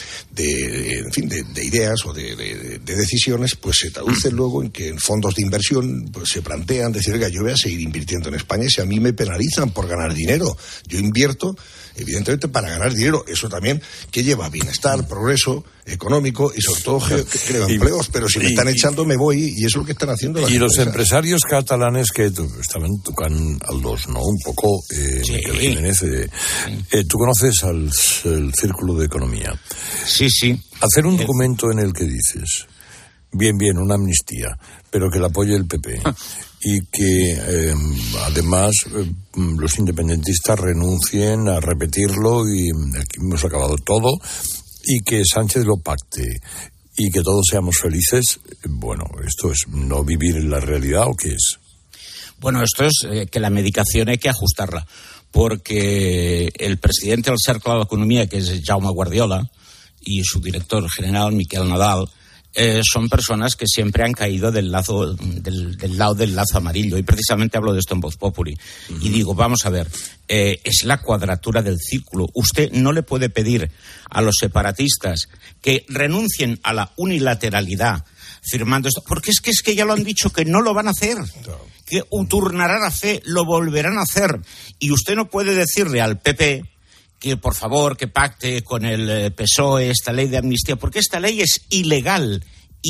ideas o de decisiones, pues se traduce luego en que en fondos de inversión pues se plantean decir, oiga, yo voy a seguir invirtiendo en España si a mí me penalizan por ganar dinero. Yo invierto, evidentemente, para ganar dinero. Eso también que lleva bienestar, progreso económico y sobre todo creo empleos, pero si me están echando me voy, y eso es lo que están haciendo las empresas. Los empresarios catalanes que estaban tocando al dos, ¿no? Un poco, Miquel Jiménez, tú conoces el Círculo de Economía. Sí. Hacer un documento en el que dices, bien, una amnistía, pero que la apoye el PP. Y que además los independentistas renuncien a repetirlo y aquí hemos acabado todo, y que Sánchez lo pacte y que todos seamos felices. Bueno, ¿esto es no vivir en la realidad o qué es? Bueno, esto es que la medicación hay que ajustarla, porque el presidente del Cercle de l'Economia, que es Jaume Guardiola, y su director general, Miquel Nadal, son personas que siempre han caído del lado del lazo amarillo, y precisamente hablo de esto en Voz Populi. Y digo, vamos a ver, es la cuadratura del círculo. Usted no le puede pedir a los separatistas que renuncien a la unilateralidad firmando esto, porque es que ya lo han dicho que no lo van a hacer, que tornarán a hacer, lo volverán a hacer, y usted no puede decirle al PP que por favor que pacte con el PSOE esta ley de amnistía, porque esta ley es ilegal.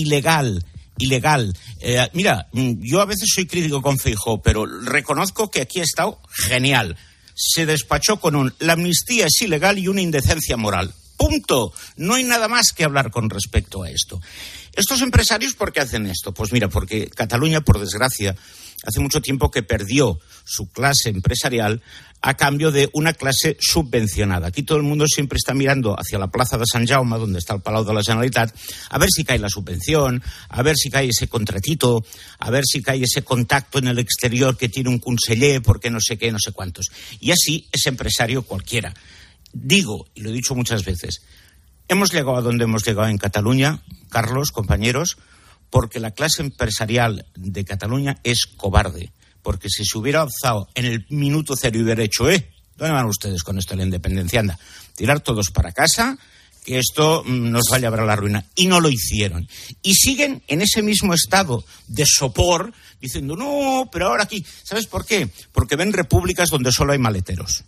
Mira, yo a veces soy crítico con Feijóo, pero reconozco que aquí ha estado genial. Se despachó con la amnistía es ilegal y una indecencia moral. Punto. No hay nada más que hablar con respecto a esto. ¿Estos empresarios por qué hacen esto? Pues mira, porque Cataluña, por desgracia, hace mucho tiempo que perdió su clase empresarial a cambio de una clase subvencionada. Aquí todo el mundo siempre está mirando hacia la plaza de Sant Jaume, donde está el Palau de la Generalitat, a ver si cae la subvención, a ver si cae ese contratito, a ver si cae ese contacto en el exterior que tiene un conseller, porque no sé qué, no sé cuántos. Y así es empresario cualquiera. Digo, y lo he dicho muchas veces, hemos llegado a donde hemos llegado en Cataluña, Carlos, compañeros, porque la clase empresarial de Cataluña es cobarde. Porque si se hubiera alzado en el minuto cero y hubiera hecho, ¿dónde van ustedes con esto de la independencia? Anda, tirar todos para casa, que esto nos va a llevar a la ruina. Y no lo hicieron. Y siguen en ese mismo estado de sopor, diciendo, no, pero ahora aquí. ¿Sabes por qué? Porque ven repúblicas donde solo hay maleteros.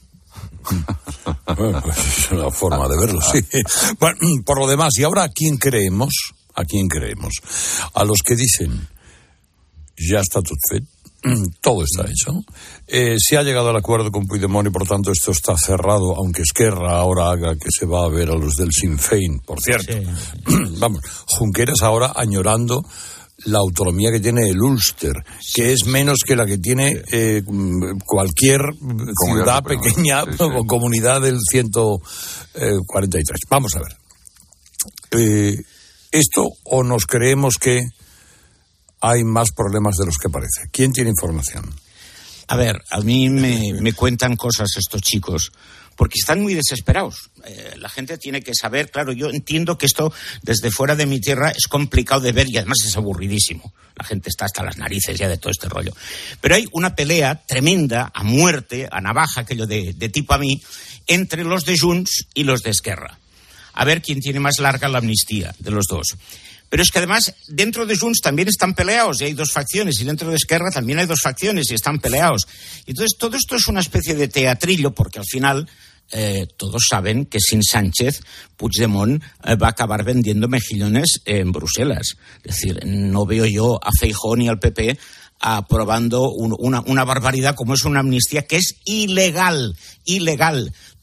Bueno, pues es una forma de verlo, sí. Bueno, por lo demás, ¿y ahora a quién creemos? ¿A quién creemos? A los que dicen, ya está tot fet, todo está hecho. Se ha llegado al acuerdo con Puigdemont y por tanto esto está cerrado, aunque Esquerra ahora haga que se va a ver a los del Sinn Féin, por cierto. Sí. Vamos, Junqueras ahora añorando la autonomía que tiene el Ulster, que es menos que la que tiene cualquier ciudad pequeña o comunidad del 143. Vamos a ver. ¿Esto o nos creemos que hay más problemas de los que parece? ¿Quién tiene información? A ver, a mí me cuentan cosas estos chicos, porque están muy desesperados. La gente tiene que saber, claro, yo entiendo que esto desde fuera de mi tierra es complicado de ver y además es aburridísimo. La gente está hasta las narices ya de todo este rollo. Pero hay una pelea tremenda, a muerte, a navaja, aquello de tipo a mí, entre los de Junts y los de Esquerra. A ver quién tiene más larga la amnistía de los dos. Pero es que además dentro de Junts también están peleados y hay dos facciones, y dentro de Esquerra también hay dos facciones y están peleados. Entonces todo esto es una especie de teatrillo, porque al final todos saben que sin Sánchez, Puigdemont va a acabar vendiendo mejillones en Bruselas. Es decir, no veo yo a Feijóo ni al PP aprobando una barbaridad como es una amnistía que es ilegal.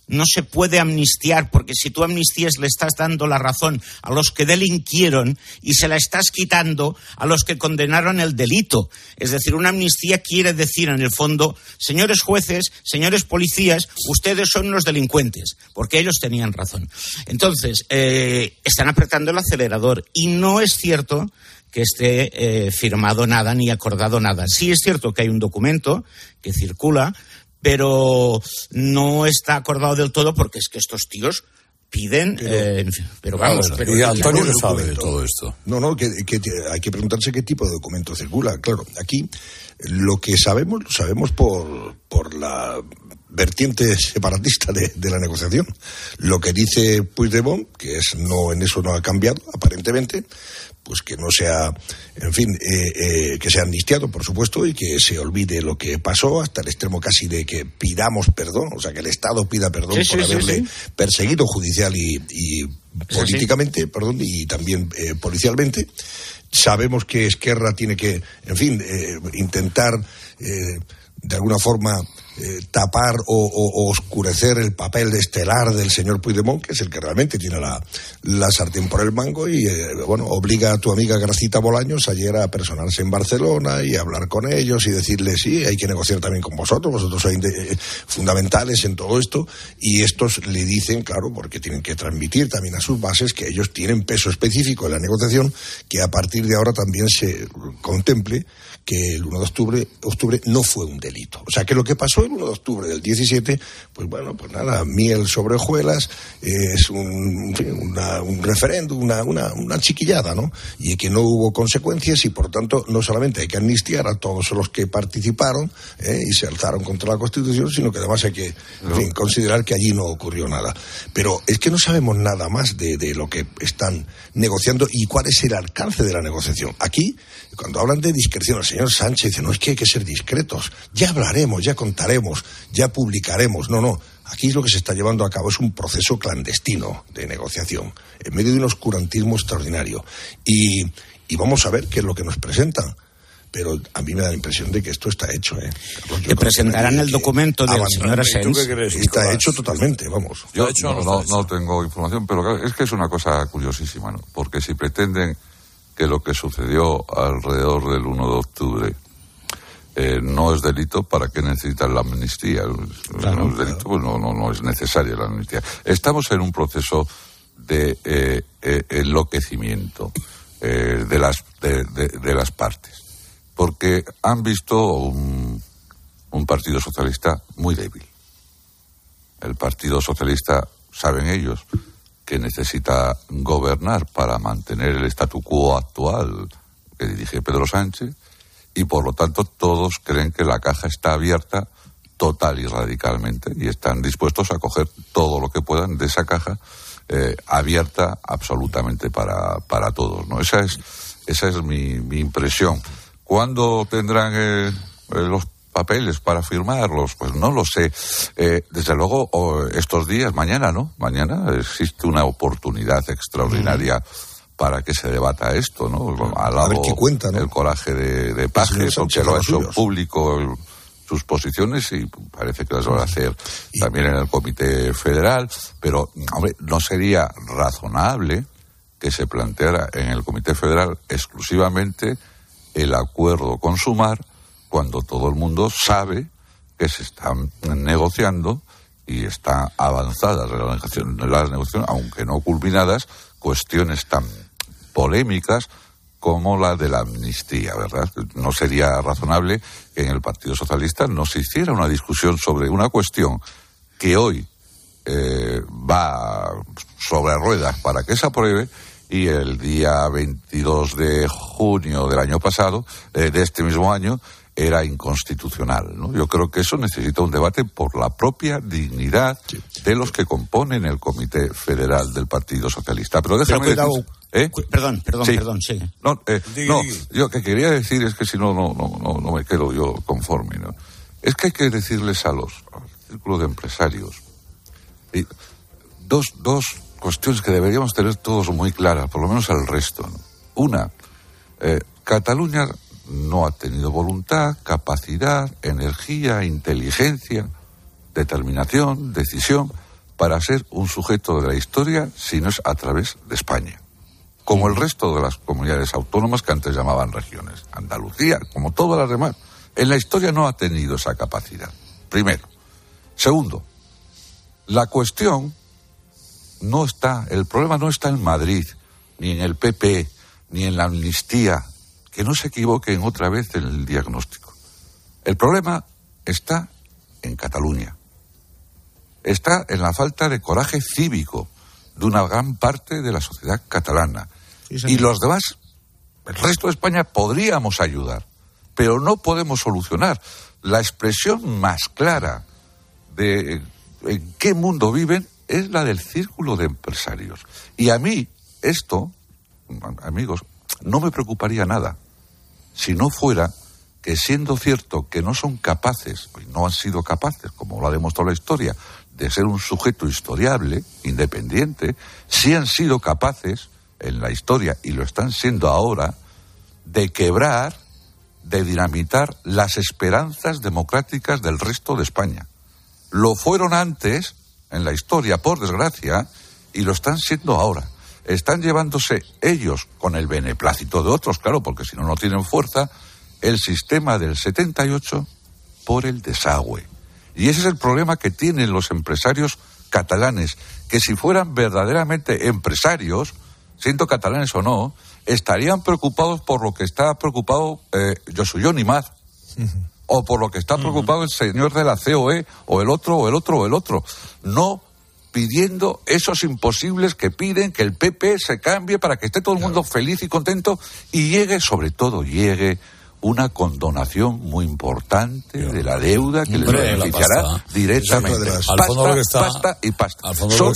no se puede amnistiar, porque si tú amnistías le estás dando la razón a los que delinquieron y se la estás quitando a los que condenaron el delito. Es decir, una amnistía quiere decir, en el fondo, señores jueces, señores policías, ustedes son los delincuentes, porque ellos tenían razón. Entonces, están apretando el acelerador y no es cierto que esté firmado nada ni acordado nada. Sí es cierto que hay un documento que circula, pero no está acordado del todo porque es que estos tíos piden... pero vamos... y Antonio no sabe de todo esto. No, que hay que preguntarse qué tipo de documento circula. Claro, aquí lo que sabemos, lo sabemos por la vertiente separatista de la negociación. Lo que dice Puigdemont, que en eso no ha cambiado, aparentemente, pues que no sea, en fin, que sea amnistiado, por supuesto, y que se olvide lo que pasó, hasta el extremo casi de que pidamos perdón, o sea, que el Estado pida perdón por haberle perseguido judicial y políticamente, perdón, y también policialmente. Sabemos que Esquerra tiene que, en fin, intentar de alguna forma tapar o oscurecer el papel estelar del señor Puigdemont, que es el que realmente tiene la sartén por el mango y, obliga a tu amiga Gracita Bolaños ayer a personarse en Barcelona y a hablar con ellos y decirles, sí, hay que negociar también con vosotros sois fundamentales en todo esto, y estos le dicen, claro, porque tienen que transmitir también a sus bases que ellos tienen peso específico en la negociación, que a partir de ahora también se contemple que el 1 de octubre no fue un delito. O sea, que lo que pasó el 1 de octubre del 17, pues nada, miel sobre hojuelas, es un referéndum, una chiquillada, ¿no? Y que no hubo consecuencias y, por tanto, no solamente hay que amnistiar a todos los que participaron y se alzaron contra la Constitución, sino que además hay que considerar que allí no ocurrió nada. Pero es que no sabemos nada más de lo que están negociando y cuál es el alcance de la negociación. Aquí, cuando hablan de discreción, el señor Sánchez dice, no, es que hay que ser discretos, ya hablaremos, ya contaremos, ya publicaremos. No, aquí lo que se está llevando a cabo es un proceso clandestino de negociación, en medio de un oscurantismo extraordinario. Y vamos a ver qué es lo que nos presentan. Pero a mí me da la impresión de que esto está hecho. Carlos, que presentarán el documento del señor Asens. Está hecho totalmente, vamos. Yo no tengo información, pero claro, es que es una cosa curiosísima, ¿no? Porque si pretenden que lo que sucedió alrededor del 1 de octubre no es delito, ¿para qué necesitan la amnistía? Claro, no es delito, pues no es necesaria la amnistía. Estamos en un proceso de enloquecimiento de las partes, porque han visto un Partido Socialista muy débil. El Partido Socialista, saben ellos, que necesita gobernar para mantener el statu quo actual que dirige Pedro Sánchez, y por lo tanto todos creen que la caja está abierta total y radicalmente y están dispuestos a coger todo lo que puedan de esa caja abierta absolutamente para todos, ¿no? Esa es mi impresión. ¿Cuándo tendrán los papeles para firmarlos? Pues no lo sé. Desde luego, estos días, mañana, ¿no? Mañana existe una oportunidad extraordinaria para que se debata esto, ¿no? Al lado, a ver qué cuenta, ¿no? El coraje de Paje, porque lo ha hecho público sus posiciones y parece que las va a hacer también en el Comité Federal, pero, hombre, no sería razonable que se planteara en el Comité Federal exclusivamente el acuerdo con Sumar, cuando todo el mundo sabe que se están negociando y están avanzadas las negociaciones, aunque no culminadas, cuestiones tan polémicas como la de la amnistía, ¿verdad? No sería razonable que en el Partido Socialista no se hiciera una discusión sobre una cuestión que hoy va sobre ruedas para que se apruebe, y el día 22 de junio del año pasado, de este mismo año, era inconstitucional, ¿no? Yo creo que eso necesita un debate por la propia dignidad de los que componen el Comité Federal del Partido Socialista. Pero déjame Perdón, sí. No, yo que quería decir es que si no me quedo yo conforme, ¿no? Es que hay que decirles al círculo de empresarios dos cuestiones que deberíamos tener todos muy claras, por lo menos al resto, ¿no? Una, Cataluña no ha tenido voluntad, capacidad, energía, inteligencia, determinación, decisión para ser un sujeto de la historia si no es a través de España. Como el resto de las comunidades autónomas que antes llamaban regiones. Andalucía, como todas las demás. En la historia no ha tenido esa capacidad. Primero. Segundo, la cuestión no está, el problema no está en Madrid, ni en el PP, ni en la amnistía. Que no se equivoquen otra vez en el diagnóstico. El problema está en Cataluña. Está en la falta de coraje cívico de una gran parte de la sociedad catalana. Sí, y los demás, el resto de España, podríamos ayudar, pero no podemos solucionar. La expresión más clara de en qué mundo viven es la del círculo de empresarios. Y a mí esto, amigos, no me preocuparía nada si no fuera que, siendo cierto que no son capaces, y no han sido capaces, como lo ha demostrado la historia, de ser un sujeto historiable, independiente, sí han sido capaces en la historia, y lo están siendo ahora, de quebrar, de dinamitar las esperanzas democráticas del resto de España. Lo fueron antes, en la historia, por desgracia, y lo están siendo ahora. Están llevándose ellos, con el beneplácito de otros, claro, porque si no, no tienen fuerza, el sistema del 78 por el desagüe. Y ese es el problema que tienen los empresarios catalanes, que si fueran verdaderamente empresarios, siendo catalanes o no, estarían preocupados por lo que está preocupado Josu Imaz, o por lo que está preocupado el señor de la COE, o el otro. No pidiendo esos imposibles que piden que el PP se cambie para que esté todo el mundo feliz y contento y sobre todo llegue una condonación muy importante de la deuda que les beneficiará directamente. Pasta y pasta.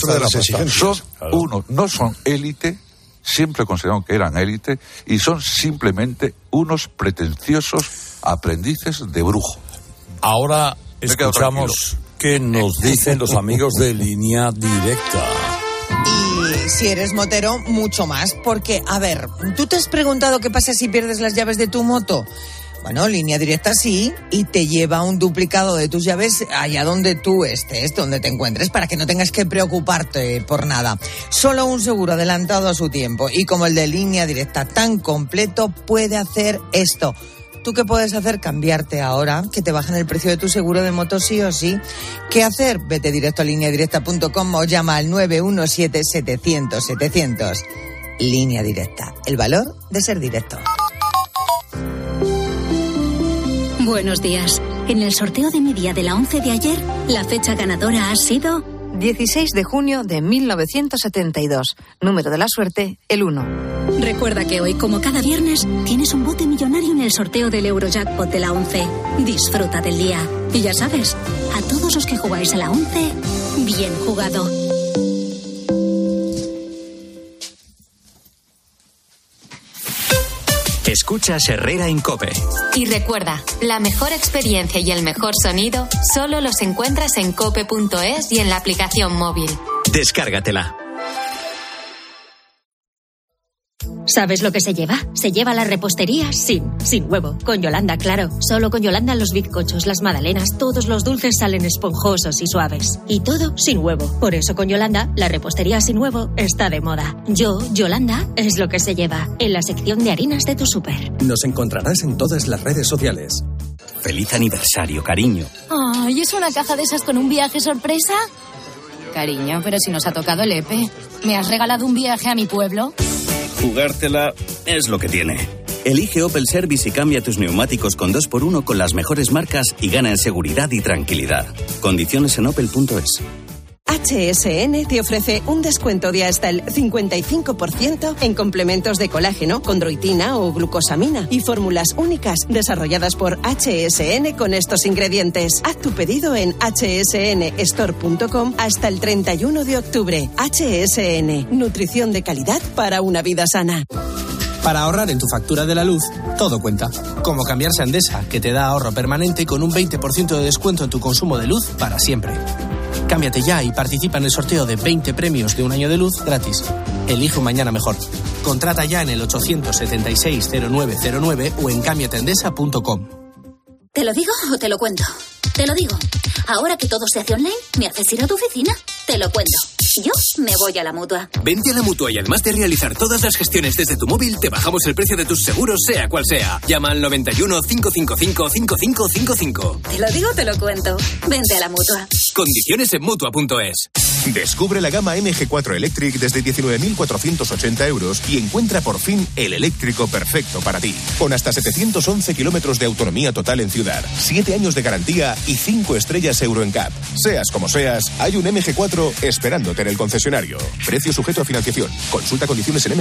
No son élite, siempre consideraron que eran élite, y son simplemente unos pretenciosos aprendices de brujo. Ahora escuchamos qué nos dicen los amigos de Línea Directa. Y si eres motero, mucho más, porque, a ver, ¿tú te has preguntado qué pasa si pierdes las llaves de tu moto? Bueno, Línea Directa sí, y te lleva un duplicado de tus llaves allá donde tú estés, donde te encuentres, para que no tengas que preocuparte por nada. Solo un seguro adelantado a su tiempo, y como el de Línea Directa tan completo, puede hacer esto. ¿Tú qué puedes hacer? Cambiarte ahora, que te bajen el precio de tu seguro de moto sí o sí. ¿Qué hacer? Vete directo a lineadirecta.com o llama al 917-700-700. Línea Directa, el valor de ser directo. Buenos días. En el sorteo de mi día de la 11 de ayer, la fecha ganadora ha sido 16 de junio de 1972. Número de la suerte, el 1. Recuerda que hoy, como cada viernes, tienes un bote millonario en el sorteo del Eurojackpot de la 11. Disfruta del día. Y ya sabes, a todos los que jugáis a la 11, bien jugado. Escuchas Herrera en COPE. Y recuerda, la mejor experiencia y el mejor sonido solo los encuentras en cope.es y en la aplicación móvil. Descárgatela. ¿Sabes lo que se lleva? Se lleva la repostería sin huevo. Con Yolanda, claro. Solo con Yolanda los bizcochos, las magdalenas, todos los dulces salen esponjosos y suaves. Y todo sin huevo. Por eso con Yolanda, la repostería sin huevo está de moda. Yolanda, es lo que se lleva. En la sección de harinas de tu súper. Nos encontrarás en todas las redes sociales. Feliz aniversario, cariño. Ay, ¿es una caja de esas con un viaje sorpresa? Cariño, pero si nos ha tocado el EPE. ¿Me has regalado un viaje a mi pueblo? Jugártela es lo que tiene. Elige Opel Service y cambia tus neumáticos con 2x1 con las mejores marcas y gana en seguridad y tranquilidad. Condiciones en opel.es. HSN te ofrece un descuento de hasta el 55% en complementos de colágeno, condroitina o glucosamina y fórmulas únicas desarrolladas por HSN con estos ingredientes. Haz tu pedido en hsnstore.com hasta el 31 de octubre. HSN, nutrición de calidad para una vida sana. Para ahorrar en tu factura de la luz, todo cuenta. Como cambiarse a Endesa, que te da ahorro permanente con un 20% de descuento en tu consumo de luz para siempre. Cámbiate ya y participa en el sorteo de 20 premios de un año de luz gratis. Elige un mañana mejor. Contrata ya en el 876-0909 o en cambiateendesa.com. ¿Te lo digo o te lo cuento? Te lo digo. Ahora que todo se hace online, ¿me haces ir a tu oficina? te lo cuento. Yo me voy a la Mutua. Vente a la Mutua y además de realizar todas las gestiones desde tu móvil, te bajamos el precio de tus seguros, sea cual sea. Llama al 91 555 5555. Te lo digo, te lo cuento. Vente a la Mutua. Condiciones en Mutua.es. Descubre la gama MG4 Electric desde 19.480 euros y encuentra por fin el eléctrico perfecto para ti. Con hasta 711 kilómetros de autonomía total en ciudad, 7 años de garantía y 5 estrellas Euro NCAP. Seas como seas, hay un MG4 esperándote en el concesionario. Precio sujeto a financiación. Consulta condiciones en